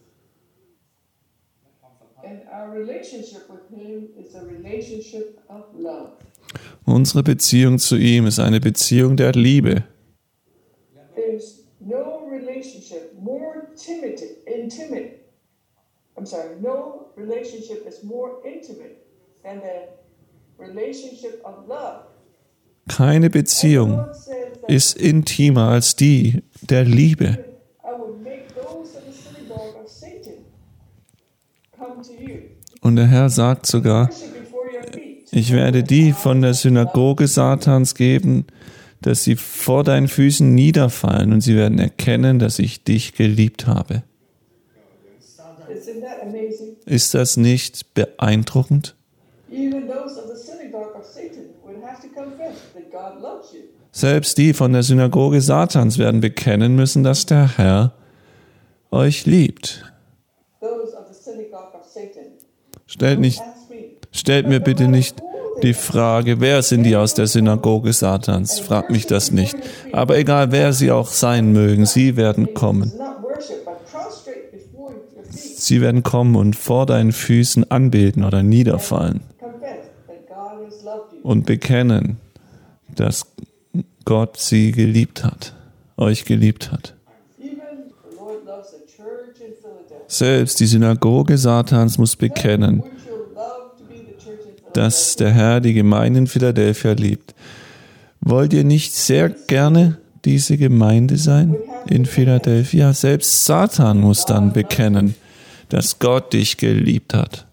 And our relationship with him is a relationship of love. Unsere Beziehung zu ihm ist eine Beziehung der Liebe. There's no relationship more intimate, intimate. I'm sorry, no relationship is more intimate than the relationship of love. Keine Beziehung God says that ist intimer als die der Liebe. I will make those of the synagogue of Satan come to you, Und der Herr sagt sogar, worship before your feet. ich werde die von der Synagoge Satans geben, dass sie vor deinen Füßen niederfallen und sie werden erkennen, dass ich dich geliebt habe. Isn't that amazing? Ist das nicht beeindruckend? Even those of the synagogue of Satan would have to confess that God loves you. Selbst die von der Synagoge Satans werden bekennen müssen, dass der Herr euch liebt. Those of the synagogue of Satan. Stellt, nicht, Ask me. stellt mir bitte nicht die Frage, wer sind die aus der Synagoge Satans? Fragt mich das nicht. Aber egal, wer sie auch sein mögen, sie werden kommen. It's not worship, but prostrate before your feet. Sie werden kommen und vor deinen Füßen anbeten oder niederfallen Confess that God has loved you. und bekennen, dass Gott sie geliebt hat, euch geliebt hat. Even the Lord loves the church in Philadelphia. Selbst die Synagoge Satans muss bekennen, Would you love to be the church in Philadelphia? dass der Herr die Gemeinde in Philadelphia liebt. Wollt ihr nicht sehr gerne diese Gemeinde sein in Philadelphia? Selbst Satan muss dann bekennen, dass Gott dich geliebt hat.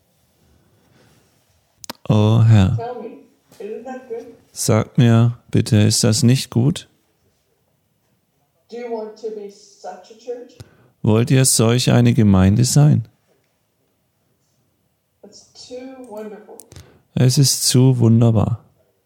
Oh Herr, Tell me, isn't that good? sag mir bitte, ist das nicht gut? Do you want to be such a church? Wollt ihr solch eine Gemeinde sein? It's too wonderful. Es ist zu wunderbar.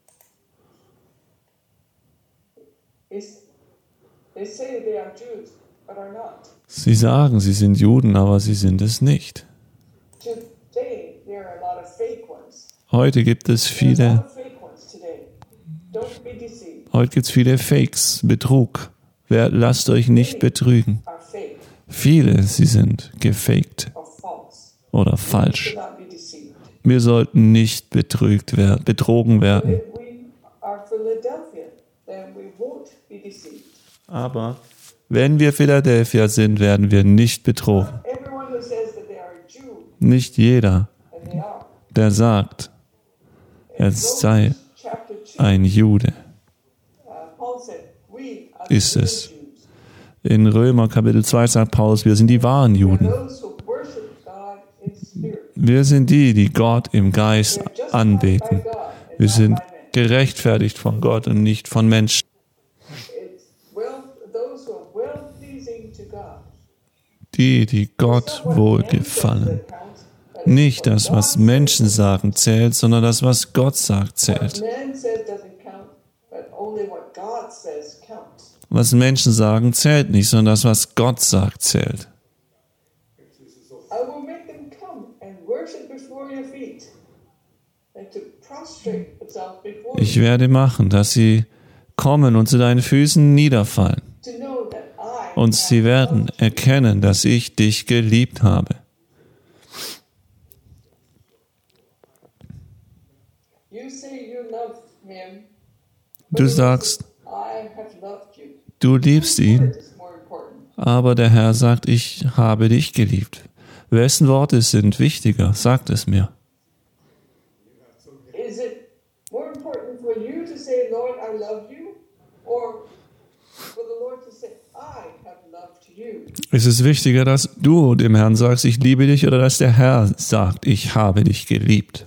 It's, they say they are Jews, but are not. Sie sagen, sie sind Juden, aber sie sind es nicht. Today, there are a lot of fake ones. Heute gibt es There's a viele, lot of fake ones today. Don't be deceived. heute gibt es viele Fakes, Betrug. Wer, lasst euch nicht betrügen. Are fake Viele, sie sind gefaked or false. oder Do falsch. not be deceived. Wir sollten nicht betrügt werden, betrogen werden. If we are Philadelphia, then we won't be deceived. Aber wenn wir Philadelphia sind, werden wir nicht betrogen. Everyone who says that they are a Jew, Nicht jeder, and they are. der sagt, er sei Romans chapter two, ein Jude, uh, Paul said, we are the ist real es. Jews. In Römer Kapitel zwei sagt Paulus, wir sind die wahren Juden. Those who worship God in spirit. Wir sind die, die Gott im Geist They're justified anbeten. by God and Wir not sind by men. gerechtfertigt von Gott und nicht von Menschen. It's well, those who are well pleasing to God. Die, die Gott wohlgefallen. Nicht das, was Menschen sagen, zählt, sondern das, was Gott sagt, zählt. Man says doesn't count, but only what God says counts. Was Menschen sagen, zählt nicht, sondern das, was Gott sagt, zählt. I will make them come and worship before your feet, and to prostrate itself before Ich you werde machen, dass sie kommen und zu deinen Füßen niederfallen. to know that I Und sie have werden loved you. erkennen, dass ich dich geliebt habe. You say you love him, Du sagst, I have loved you. du liebst ihn, Word is more important. aber der Herr sagt, ich habe dich geliebt. Wessen Worte sind wichtiger? Sagt es mir. Is it more important for you to say, Lord, I love you, or for the Lord to say, I have loved you? Ist es wichtiger, dass du dem Herrn sagst, ich liebe dich, oder dass der Herr sagt, ich habe dich geliebt?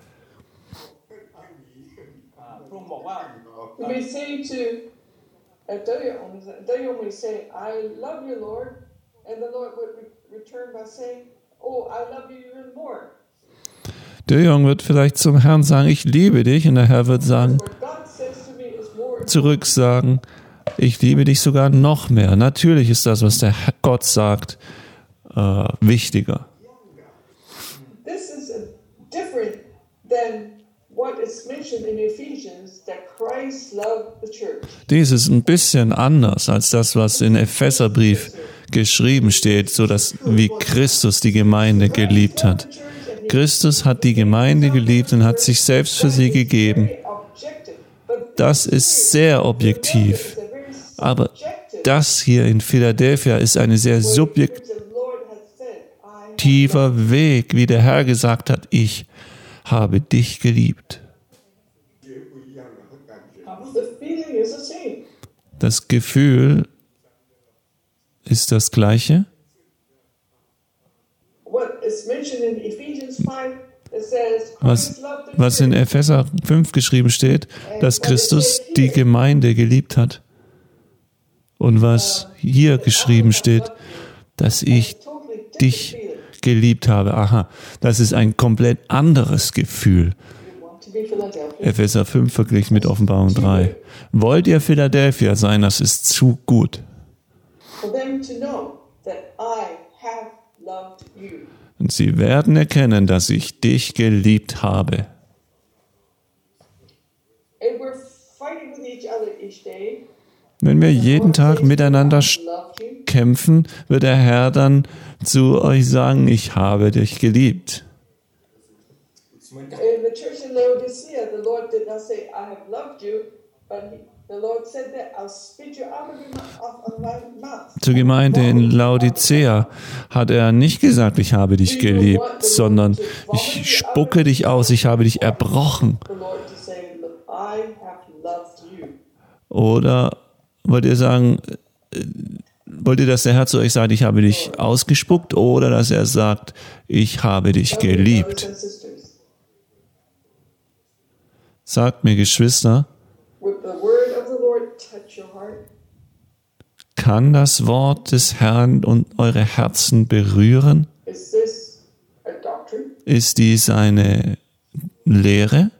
อ่าพระองค์บอกว่า You may say to uh, Doyong, Doyong may say, I love you, Lord, and the Lord would re- return by saying, oh, I love you even more. Der Jung wird vielleicht zum Herrn sagen, ich liebe dich, und der Herr wird sagen, What God says to me is more zurück sagen, ich liebe dich sogar noch mehr. Natürlich ist das, was der Herr Gott sagt, äh, wichtiger. This is uh, different than what is mentioned in Ephesians, that Christ loved the church. Dies ist ein bisschen anders als das, was in Epheserbrief geschrieben steht, so dass wie Christus die Gemeinde geliebt hat. Christus hat die Gemeinde geliebt und hat sich selbst für sie gegeben. Very objective, but Das ist sehr objektiv. it's a very Aber subjective. das hier in Philadelphia ist ein sehr subjektiver The Lord has said, I have Weg, wie der Herr gesagt hat, ich habe dich geliebt. the feeling is the same. Das Gefühl ist das gleiche. What is mentioned in Ephesians five, it says, Was, Christ loved the was in church. Epheser fünf geschrieben steht, dass Christus die Gemeinde geliebt hat. Und was hier geschrieben steht, dass ich Totally different dich feeling. geliebt habe. Aha, das ist ein komplett anderes Gefühl. You want to be Philadelphia. Epheser fünf verglichen mit Offenbarung drei. Wollt ihr Philadelphia sein? Das ist zu gut. For them to know that I have loved you. Und sie werden erkennen, dass ich dich geliebt habe. And we're fighting with each other each day. Wenn wir jeden Tag miteinander I've loved you. kämpfen, wird der Herr dann zu euch sagen, ich habe dich geliebt. เหมือนกับ In the church in Laodicea, the Lord did not say, I have loved you, but he, the Lord said that I'll spit you out of, your mouth, out of my mouth. Zur Gemeinde in Laodicea hat er nicht gesagt, ich habe dich geliebt, sondern ich spucke dich aus, ich habe dich erbrochen. The Lord to say, look, I have loved you. Oder wollt ihr sagen, äh, wollt ihr, dass der Herr zu euch sagt, ich habe dich ausgespuckt, oder dass er sagt, ich habe dich Brothers geliebt? and sisters, Sagt mir, Geschwister, would the word of the Lord touch your heart? kann das Wort des Herrn und eure Herzen berühren? Is this a doctrine? Ist dies eine Lehre?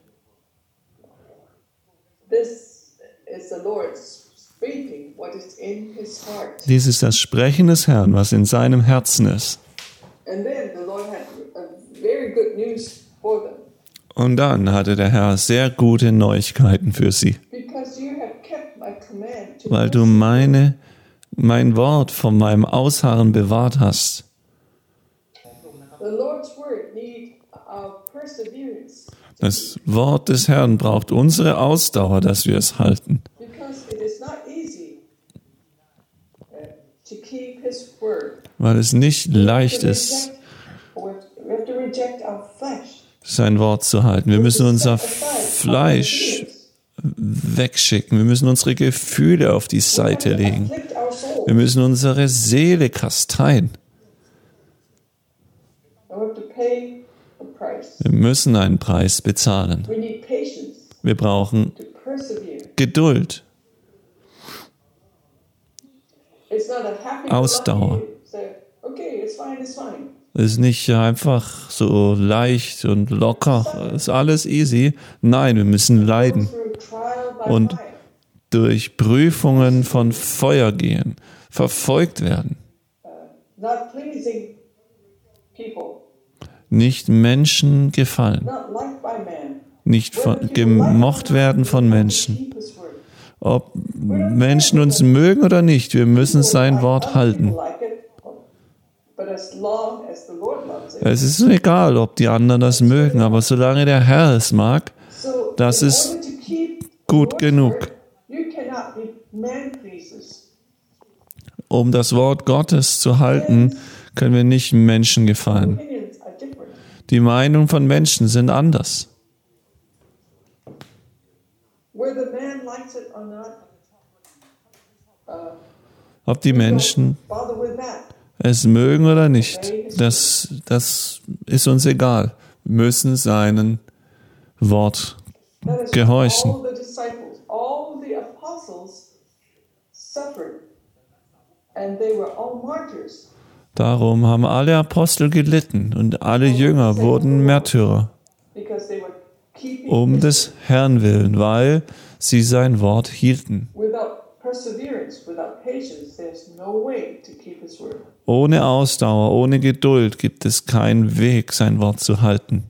This is the Lord speaking what is in his heart. Dies ist das Sprechen des Herrn, was in seinem Herzen ist. And then the Lord had a very good news for them. Und dann hatte der Herr sehr gute Neuigkeiten für sie, Because you have kept my command to weil du meine, mein Wort von meinem Ausharren bewahrt hast. the Lord's word need our perseverance Das Wort des Herrn braucht unsere Ausdauer, dass wir es halten. because it is not easy uh, to keep his word. Weil es nicht leicht To ist, reject- We have to reject our flesh. sein Wort zu halten. Wir müssen unser Fleisch wegschicken. Wir müssen unsere Gefühle auf die Seite legen. Afflict our soul. Wir müssen unsere Seele kasteien. We have to pay a price. Wir müssen einen Preis bezahlen. We need patience Wir brauchen to persevere. Geduld. It's not a happy Ausdauer. Say, okay, it's fine, it's fine. Es ist nicht einfach so leicht und locker. Es ist alles easy. Nein, wir müssen leiden Through trial by und fire. durch Prüfungen von Feuer gehen, verfolgt werden. Not pleasing people, Nicht Menschen gefallen. not liked by man. nicht von, gemocht werden von Menschen. Ob Menschen uns mögen oder nicht, wir müssen sein Wort halten. Es ist egal, ob die anderen das mögen, aber solange der Herr es mag, das ist gut genug. Um das Wort Gottes zu halten, können wir nicht Menschen gefallen. Die Meinungen von Menschen sind anders. Ob die Menschen es mögen oder nicht, das, das ist uns egal. Wir müssen seinem Wort gehorchen. Darum haben alle Apostel gelitten und alle Jünger wurden Märtyrer um des Herrn willen, weil sie sein Wort hielten. Ohne Ausdauer, ohne Geduld gibt es keinen Weg, sein Wort zu halten.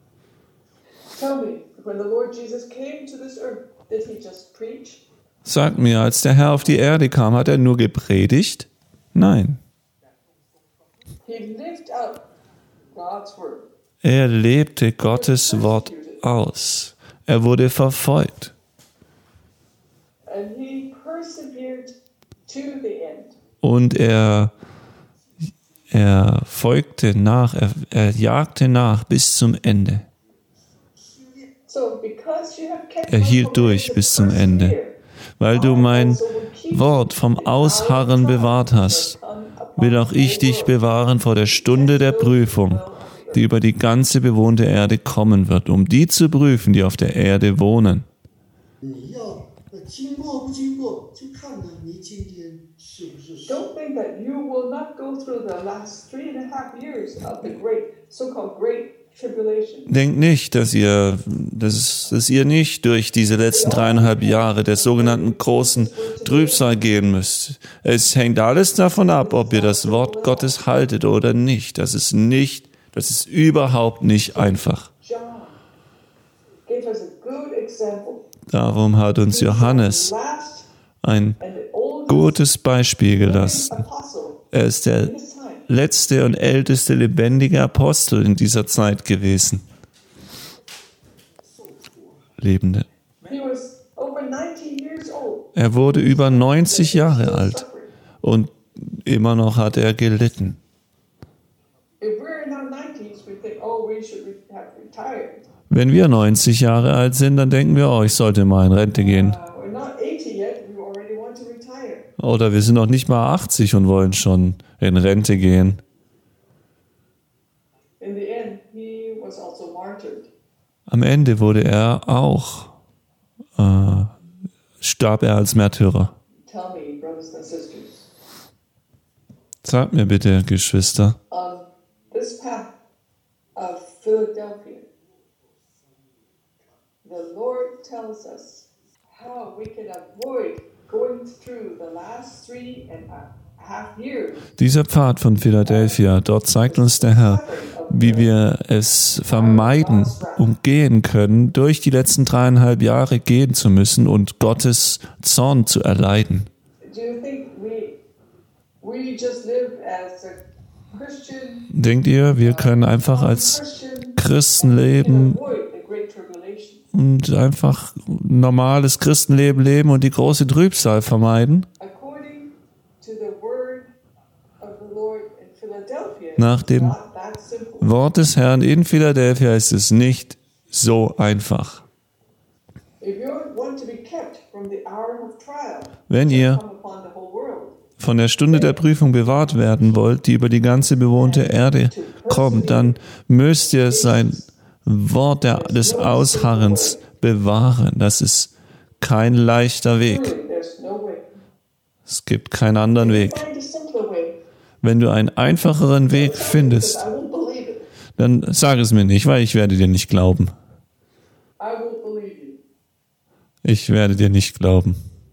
Sag mir, als der Herr auf die Erde kam, hat er nur gepredigt? Nein. Er lebte Gottes Wort aus. Er wurde verfolgt. Und er, er folgte nach, er, er jagte nach bis zum Ende. Er hielt durch bis zum Ende. Weil du mein Wort vom Ausharren bewahrt hast, will auch ich dich bewahren vor der Stunde der Prüfung, die über die ganze bewohnte Erde kommen wird, um die zu prüfen, die auf der Erde wohnen. Don't think that you will not go through the last three and a half years of the great, so-called great tribulation. Denkt nicht, dass ihr, dass, dass ihr nicht durch diese letzten dreieinhalb Jahre der sogenannten großen Trübsal gehen müsst. Es hängt alles davon ab, ob ihr das Wort Gottes haltet oder nicht. Das ist nicht, das ist überhaupt nicht einfach. Darum hat uns Johannes ein gutes Beispiel gelassen. Er ist der letzte und älteste lebendige Apostel in dieser Zeit gewesen. Lebende. Er wurde über neunzig Jahre alt und immer noch hat er gelitten. Wenn wir neunzig Jahre alt sind, dann denken wir, oh, ich sollte mal in Rente gehen. Oder wir sind noch nicht mal achtzig und wollen schon in Rente gehen. Am Ende wurde er auch, äh, starb er als Märtyrer. Sagt mir bitte, Geschwister, the Lord tells us how we can avoid going through the last three and a half years. Dieser Pfad von Philadelphia, dort zeigt uns der Herr, wie wir es vermeiden, umgehen können, durch die letzten dreieinhalb Jahre gehen zu müssen und Gottes Zorn zu erleiden. Denkt ihr, wir können einfach als Christen leben und einfach normales Christenleben leben und die große Trübsal vermeiden? Nach dem Wort des Herrn in Philadelphia ist es nicht so einfach. Wenn ihr von der Stunde der Prüfung bewahrt werden wollt, die über die ganze bewohnte Erde kommt, dann müsst ihr sein Wort der, des Ausharrens bewahren. Das ist kein leichter Weg. Es gibt keinen anderen Weg. Wenn du einen einfacheren Weg findest, dann sag es mir nicht, weil ich werde dir nicht glauben. Ich werde dir nicht glauben.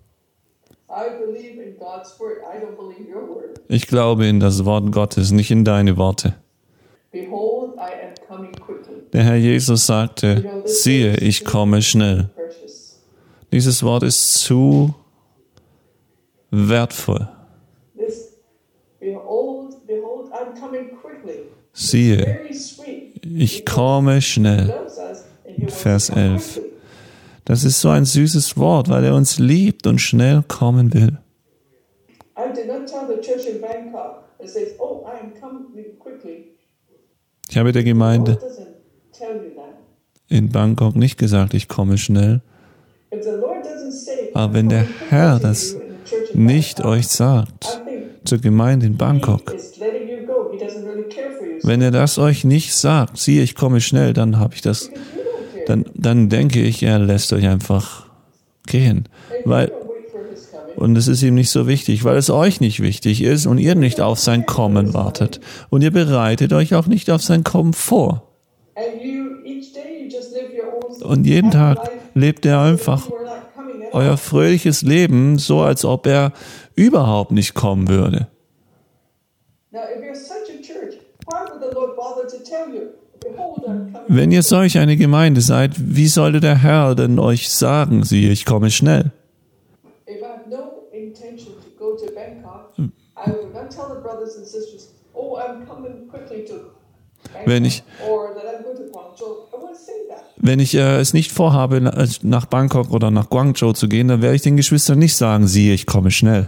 Ich glaube in das Wort Gottes, nicht in deine Worte. Der Herr Jesus sagte, siehe, ich komme schnell. precious. Dieses Wort ist zu wertvoll. This, behold, behold, I'm coming quickly. Siehe, Very sweet. ich komme He schnell. loves us and he wants Vers to come elf. quickly. Das ist so ein süßes Wort, weil er uns liebt und schnell kommen will. I did not tell the church in Bangkok. It says, oh, I am coming quickly. Ich habe der God Gemeinde doesn't tell you that. in Bangkok nicht gesagt, ich komme schnell. If the Lord doesn't say, Aber wenn der "I'm coming Herr quickly das to you in the church in nicht Bangkok," euch sagt, I think zur Gemeinde in Bangkok, He is letting you go. He doesn't really care for you. wenn er das euch nicht sagt, siehe, ich komme schnell, dann habe ich das, Because you don't care. dann, dann denke ich, er lässt euch einfach gehen. And you Weil, don't wait for his coming. und es ist ihm nicht so wichtig, weil es euch nicht wichtig ist und ihr nicht auf sein Kommen wartet. Und ihr bereitet euch auch nicht auf sein Kommen vor. And you, each day, you just live your own Und jeden Tag life. lebt er einfach You are not coming at euer all. fröhliches Leben, so als ob er überhaupt nicht kommen würde. Now, if you're such a church, why would the Lord bother to tell you, behold, I'm coming? Wenn ihr solch eine Gemeinde seid, wie sollte der Herr denn euch sagen, siehe, ich komme schnell? If I have no intention to go to Bangkok, I will not tell the brothers and sisters, oh, I'm coming quickly to Bangkok, Wenn ich- or that I'm going to Guangzhou. I won't say that. Wenn ich äh, es nicht vorhabe, na- nach Bangkok oder nach Guangzhou zu gehen, dann werde ich den Geschwistern nicht sagen, siehe, ich komme schnell.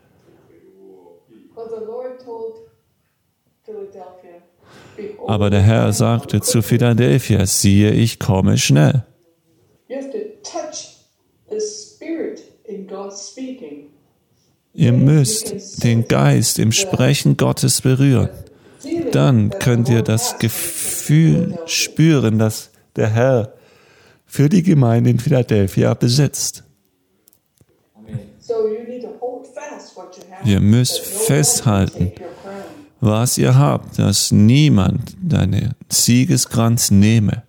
But the Lord told Philadelphia, behold, Aber der Herr I'm sagte coming zu quickly. Philadelphia, siehe, ich komme schnell. You have to touch the spirit in God speaking. Ihr müsst den Geist im Sprechen Gottes berühren. Feeling Dann that könnt the ihr Lord das has Gefühl for Philadelphia. spüren, das der Herr für die Gemeinde in Philadelphia besitzt. So you need to hold fast what you have. Ihr müsst that no one can festhalten, take your crown. was ihr habt, dass niemand deinen Siegeskranz nehme.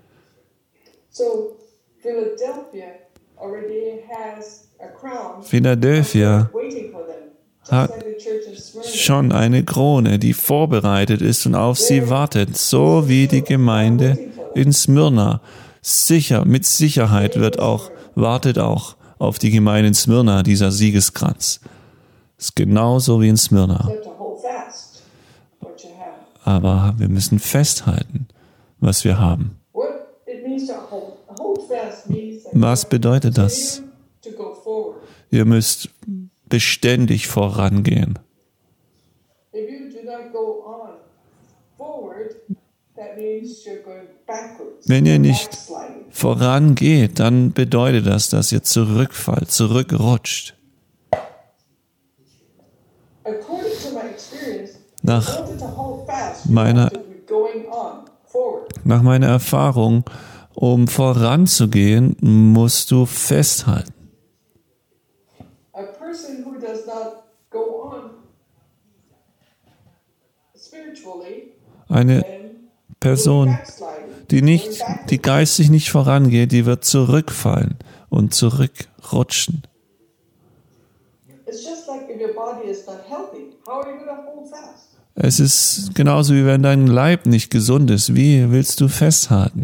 So Philadelphia already has a crown Philadelphia waiting for them. Just hat like the church of Smyrna. schon eine Krone, die vorbereitet ist und auf sie wartet, so wie die Gemeinde in Smyrna. Sicher, mit Sicherheit wird auch, wartet auch auf die Gemeinde in Smyrna dieser Siegeskranz. Ist genauso wie in Smyrna. You have to hold fast what you have. Aber wir müssen festhalten, was wir haben. What it means to hold, hold fast means that Was you bedeutet das? continue to go forward. Ihr müsst beständig vorangehen. If you do not go on forward, that means you're going backwards. Wenn ihr You're nicht backsliding. vorangeht, dann bedeutet das, dass ihr zurückfallt, zurückrutscht. According to my experience, Nach in order to hold fast, you meiner- have to be going on forward. Nach meiner Erfahrung, um voranzugehen, musst du festhalten. A person who does not go on spiritually, Eine then Person, backsliding. die nicht, die geistig nicht vorangeht, die wird zurückfallen und zurückrutschen. It's just like if your body is not healthy, how are you going to hold fast? Es ist genauso wie wenn dein Leib nicht gesund ist. Wie willst du festhalten?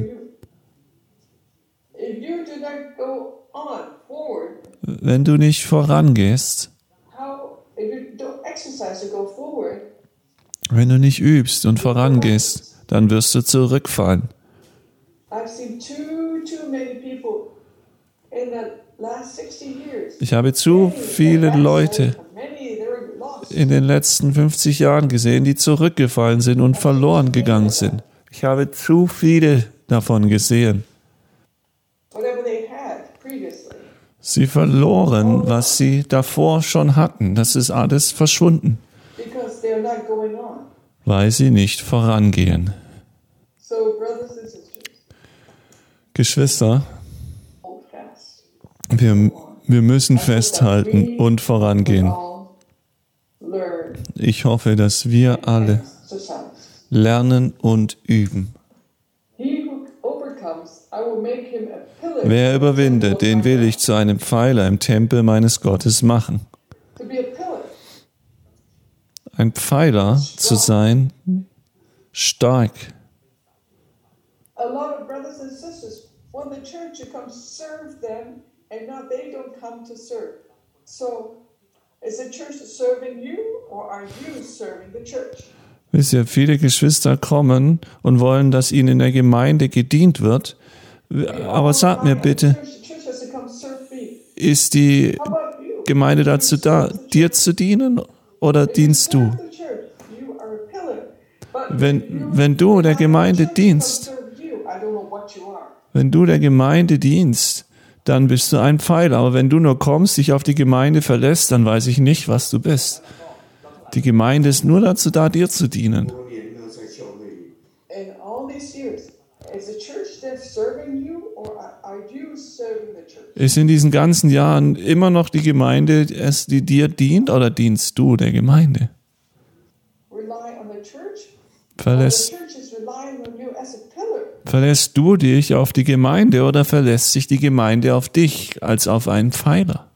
If you do not go on forward, Wenn du nicht vorangehst, how if you don't exercise to go forward, wenn du nicht übst und vorangehst, dann wirst du zurückfallen. I've seen too too many people in the last sixty years. Ich habe zu viele Leute Many they're lost. in den letzten fünfzig Jahren gesehen, die zurückgefallen sind und verloren gegangen sind. Ich habe zu viele davon gesehen. Whatever they had previously. Sie verloren, was sie davor schon hatten. Das ist alles verschwunden, Because they're not going on. weil sie nicht vorangehen. So brothers and sisters, Geschwister, hold fast. wir, wir müssen festhalten und vorangehen. All learn, Ich hoffe, dass wir alle exercise. lernen und üben. He who overcomes, I will make him a pillar. Wer überwindet, den will ich zu einem Pfeiler im Tempel meines Gottes machen. To be a pillar. Ein Pfeiler zu sein, stark. A want the church to come serve them, and now they don't come to serve. So, is the church serving you, or are you serving the church? Wisst ihr, viele Geschwister kommen und wollen, dass ihnen in der Gemeinde gedient wird. Aber sag mir bitte, ist die Gemeinde dazu da, dir zu dienen, oder dienst du? Wenn, wenn du der Gemeinde dienst, wenn du der Gemeinde dienst, dann bist du ein Pfeiler. Aber wenn du nur kommst, dich auf die Gemeinde verlässt, dann weiß ich nicht, was du bist. Die Gemeinde ist nur dazu da, dir zu dienen. 多年呢在教会， In all these years, is the church then serving you, or are- are you serving the church? Ist in diesen ganzen Jahren immer noch die Gemeinde, es, die dir dient, oder dienst du der Gemeinde? Rely on the church? Or the Verlässt, church is relying on you as a pillar? verlässt du dich auf die Gemeinde, oder verlässt sich die Gemeinde auf dich als auf einen Pfeiler?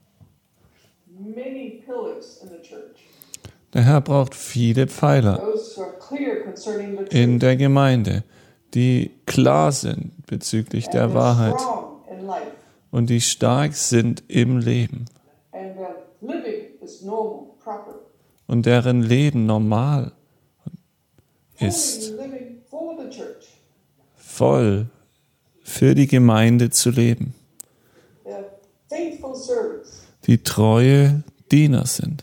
Many pillars in the church. Der Herr braucht viele Pfeiler Those who are clear concerning the in truth der Gemeinde, die klar sind bezüglich and der they're Wahrheit strong in life, und die stark sind im Leben and their living is normal, proper. und deren Leben normal ist, Fully living for the church. voll für die Gemeinde zu leben, They're faithful servants. die treue Diener sind,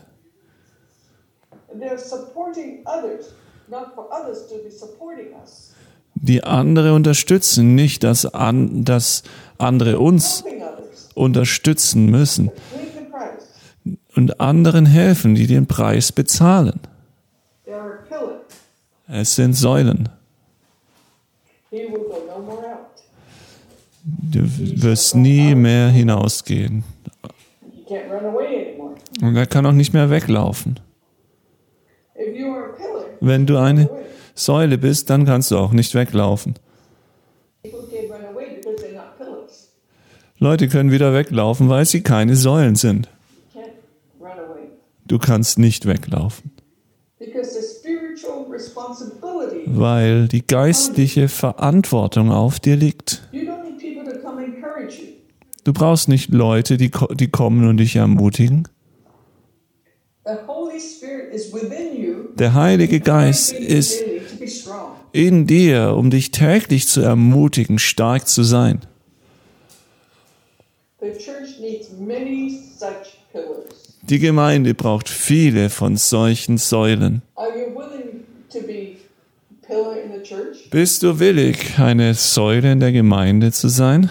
And they're supporting others, not for others to be supporting us. die andere unterstützen, nicht dass, an, dass andere uns Helping others. unterstützen müssen Paying the price. und anderen helfen, die den Preis bezahlen. They are a pillar. Es sind Säulen. He will go no more out. Du wirst nie mehr hinausgehen. He can't run away anymore. Und er kann auch nicht mehr weglaufen. If you are a pillar, Wenn du eine away. Säule bist, dann kannst du auch nicht weglaufen. People can run away because they're not pillars. Leute können wieder weglaufen, weil sie keine Säulen sind. You can't run away. Du kannst nicht weglaufen, Because the spiritual responsibility, weil die geistliche Verantwortung auf dir liegt. you don't need people to come encourage you. Du brauchst nicht Leute, die, ko- die kommen und dich ermutigen. The Holy Spirit is within you. Der Heilige Geist encouraging you ist daily to be strong. in dir, um dich täglich zu ermutigen, stark zu sein. The church needs many such pillars. Die Gemeinde braucht viele von solchen Säulen. Are you willing to be a pillar in the church? Bist du willig, eine Säule in der Gemeinde zu sein?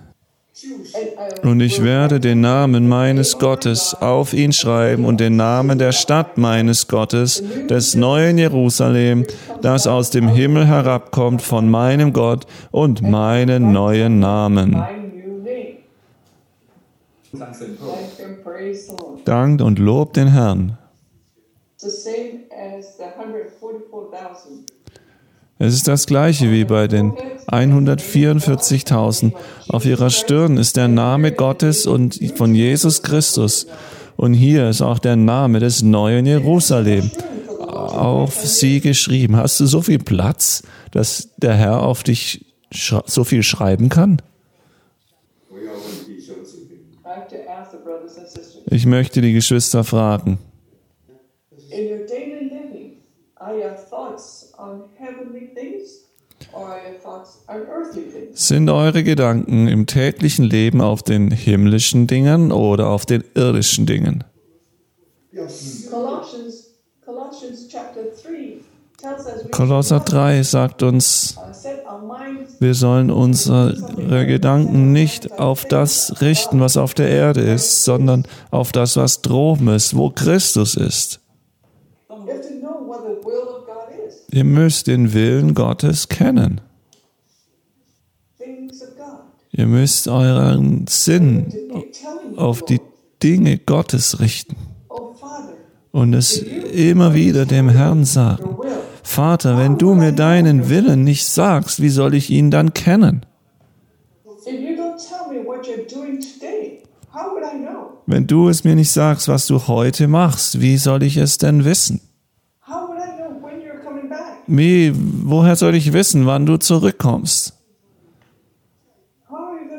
And, uh, Und ich werde den Namen meines Gottes auf ihn schreiben und den Namen der Stadt meines Gottes, des neuen Jerusalem, das aus dem Himmel herabkommt von meinem Gott und meinen neuen Namen. my new name. สรรเสริญพระองค์ Thank and praise the Lord. Dankt und lobt den Herrn. It's the same as the one hundred forty-four thousand. Es ist das gleiche wie bei den hundertvierundvierzigtausend. Auf ihrer Stirn ist der Name Gottes und von Jesus Christus. Und hier ist auch der Name des neuen Jerusalem auf sie geschrieben. Hast du so viel Platz, dass der Herr auf dich sch- so viel schreiben kann? 我要问弟兄姊妹， I have to ask the brothers and sisters. Ich möchte die Geschwister fragen, In your daily living, are your thoughts on heavenly things or are your thoughts on earthly things? sind eure Gedanken im täglichen Leben auf den himmlischen Dingen oder auf den irdischen Dingen? 要思 Colossians, Colossians chapter three tells us we Kolosser should drei sagt uns, uh, set our minds wir sollen unsere Gedanken nicht auf das richten, was auf der Erde ist, sondern auf das, was droben ist, wo Christus ist. You have to know what the will of God is. Ihr müsst den Willen Gottes kennen. Things of God. Ihr müsst euren Sinn To keep telling auf people, die Dinge Gottes richten oh Father, und es immer wieder dem Herrn sagen. your will. Vater, wenn du mir deinen Willen nicht sagst, wie soll ich ihn dann kennen? If you don't tell me what you're doing today, how would I know? Wenn du es mir nicht sagst, was du heute machst, wie soll ich es denn wissen? How would I know when you're coming back? Wie, woher soll ich wissen, wann du zurückkommst? How are you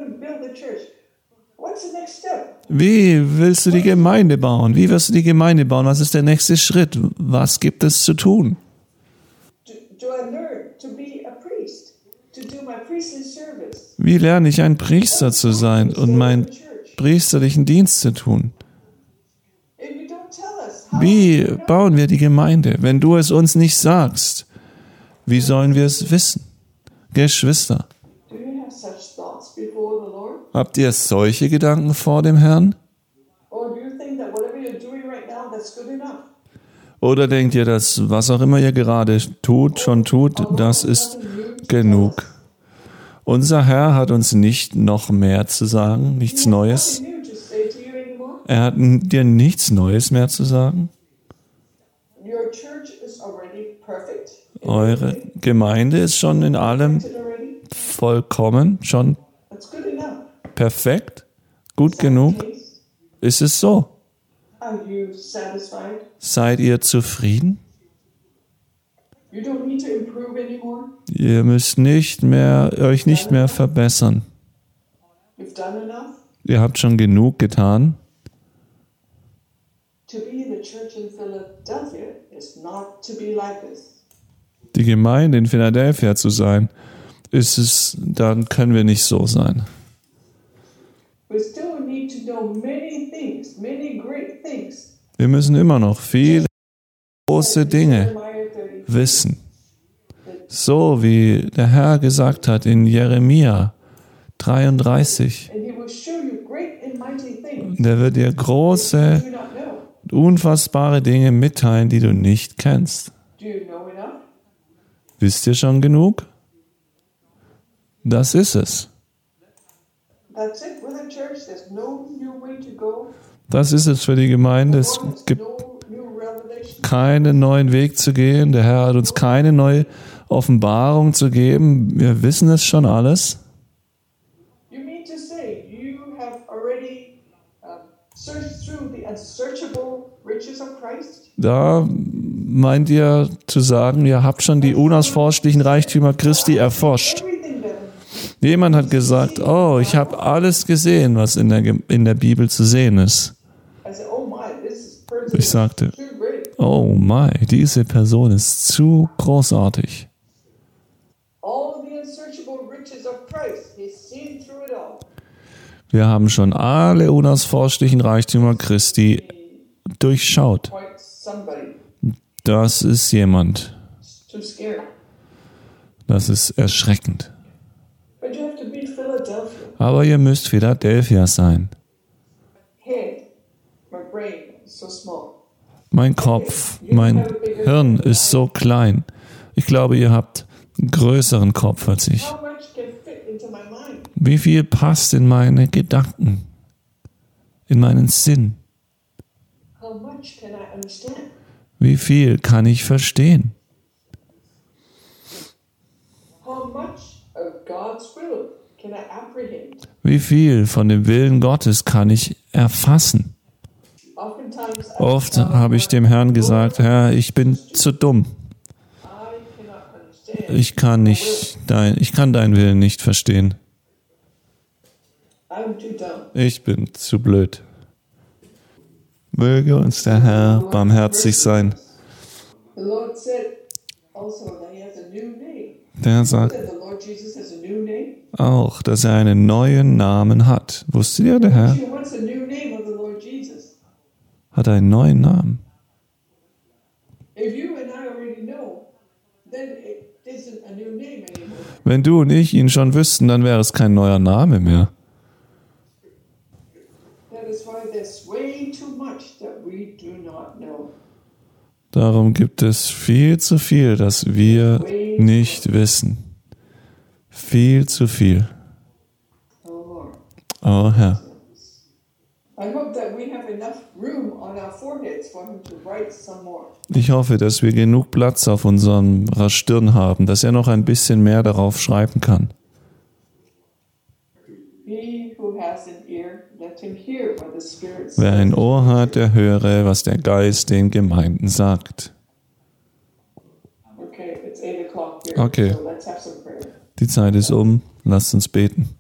Wie willst du die Gemeinde bauen? Wie wirst du die Gemeinde bauen? Was ist der nächste Schritt? Was gibt es zu tun? Do, do I learn to be a priest, to do my priestly service? Wie lerne ich, ein Priester zu sein und meinen priesterlichen Dienst zu tun? If you don't tell us, how Wie do we know? bauen wir die Gemeinde? Wenn du es uns nicht sagst, wie sollen wir es wissen? Geschwister, Do you have such thoughts before the Lord? habt ihr solche Gedanken vor dem Herrn? Or do you think that whatever you're doing right now, that's good enough? Oder denkt ihr, dass was auch immer ihr gerade tut, schon tut, das ist genug? Unser Herr hat uns nicht noch mehr zu sagen, nichts Neues. Nothing new to say to you anymore? Er hat dir nichts Neues mehr zu sagen. Your church is already perfect. Eure Gemeinde ist schon in allem Is it already? vollkommen, schon That's good enough. perfekt, gut genug. Case, Ist es so? are you satisfied? Seid ihr zufrieden? You don't need to improve anymore. Ihr müsst nicht mehr, euch nicht mehr verbessern. You've done enough. Ihr habt schon genug getan. To be the church in Philadelphia is not to be like this. Die Gemeinde in Philadelphia zu sein, ist es, dann können wir nicht so sein. We still need to know many things, many great things. Wir müssen immer noch viele große Dinge Jeremiah thirty. wissen. So wie der Herr gesagt hat in Jeremia dreiunddreißig. And he will show you great and mighty things Der wird dir you große, do not know. unfassbare Dinge mitteilen, die du nicht kennst. Do you know enough? Wisst ihr schon genug? Das ist es. That's it. With the church, there's no new way to go. Das ist es für die Gemeinde. Es There's gibt no new revelation. keinen neuen Weg zu gehen. Der Herr hat uns keine neue Offenbarung zu geben. Wir wissen es schon alles. You mean to say you have already uh, searched through the unsearchable riches of Christ? Da meint ihr zu sagen, ihr habt schon die unausforschlichen Reichtümer Christi erforscht. Everything that Jemand hat gesagt, oh, ich habe alles gesehen, was in der, Ge- in der Bibel zu sehen ist. I said, oh my, this person Ich sagte, is too great. oh my, diese Person ist zu großartig. All the unsearchable riches of Christ, he's seen through it all. Wir haben schon alle unausforschlichen Reichtümer Christi durchschaut. Quite somebody. Das ist jemand. It's too scary. Das ist erschreckend. But you have to be Philadelphia. Aber ihr müsst Philadelphia sein. Head, my brain is so small. Mein Kopf, mein Hirn ist so klein. Ich glaube, ihr habt einen größeren Kopf als ich. How much can fit into my mind? Wie viel passt in meine Gedanken, in meinen Sinn? How much can I understand? Wie viel kann ich verstehen? How much of God's will can I apprehend? Wie viel von dem Willen Gottes kann ich erfassen? Oftentimes, I Oft tell habe ich dem Herrn gesagt, Herr, ich bin zu dumm. I cannot understand. Ich kann nicht dein, ich kann deinen Willen nicht verstehen. I'm too dumb. Ich bin zu blöd. Möge uns der Herr barmherzig sein. The Lord said also that he has a new name. Der sagt That the Lord Jesus has a new name. auch, dass er einen neuen Namen hat. Wusstet ihr, der Herr Gee, what's the new name of the Lord Jesus? hat einen neuen Namen. If you and I already know, then it isn't a new name anymore. Wenn du und ich ihn schon wüssten, dann wäre es kein neuer Name mehr. That is why there's way too much that we do not know. Darum gibt es viel zu viel, das wir nicht wissen. Viel zu viel. Oh Lord. Oh Herr, I hope that we have enough room on our foreheads for him to write some more. ich hoffe, dass wir genug Platz auf unserer Stirn haben, dass er noch ein bisschen mehr darauf schreiben kann. He who has an ear, let him hear what the Spirit Wer says. ein Ohr hat, der höre, was der Geist den Gemeinden sagt. Okay, it's eight o'clock here. Okay. So let's have some prayer. Die Zeit ist um, lasst uns beten.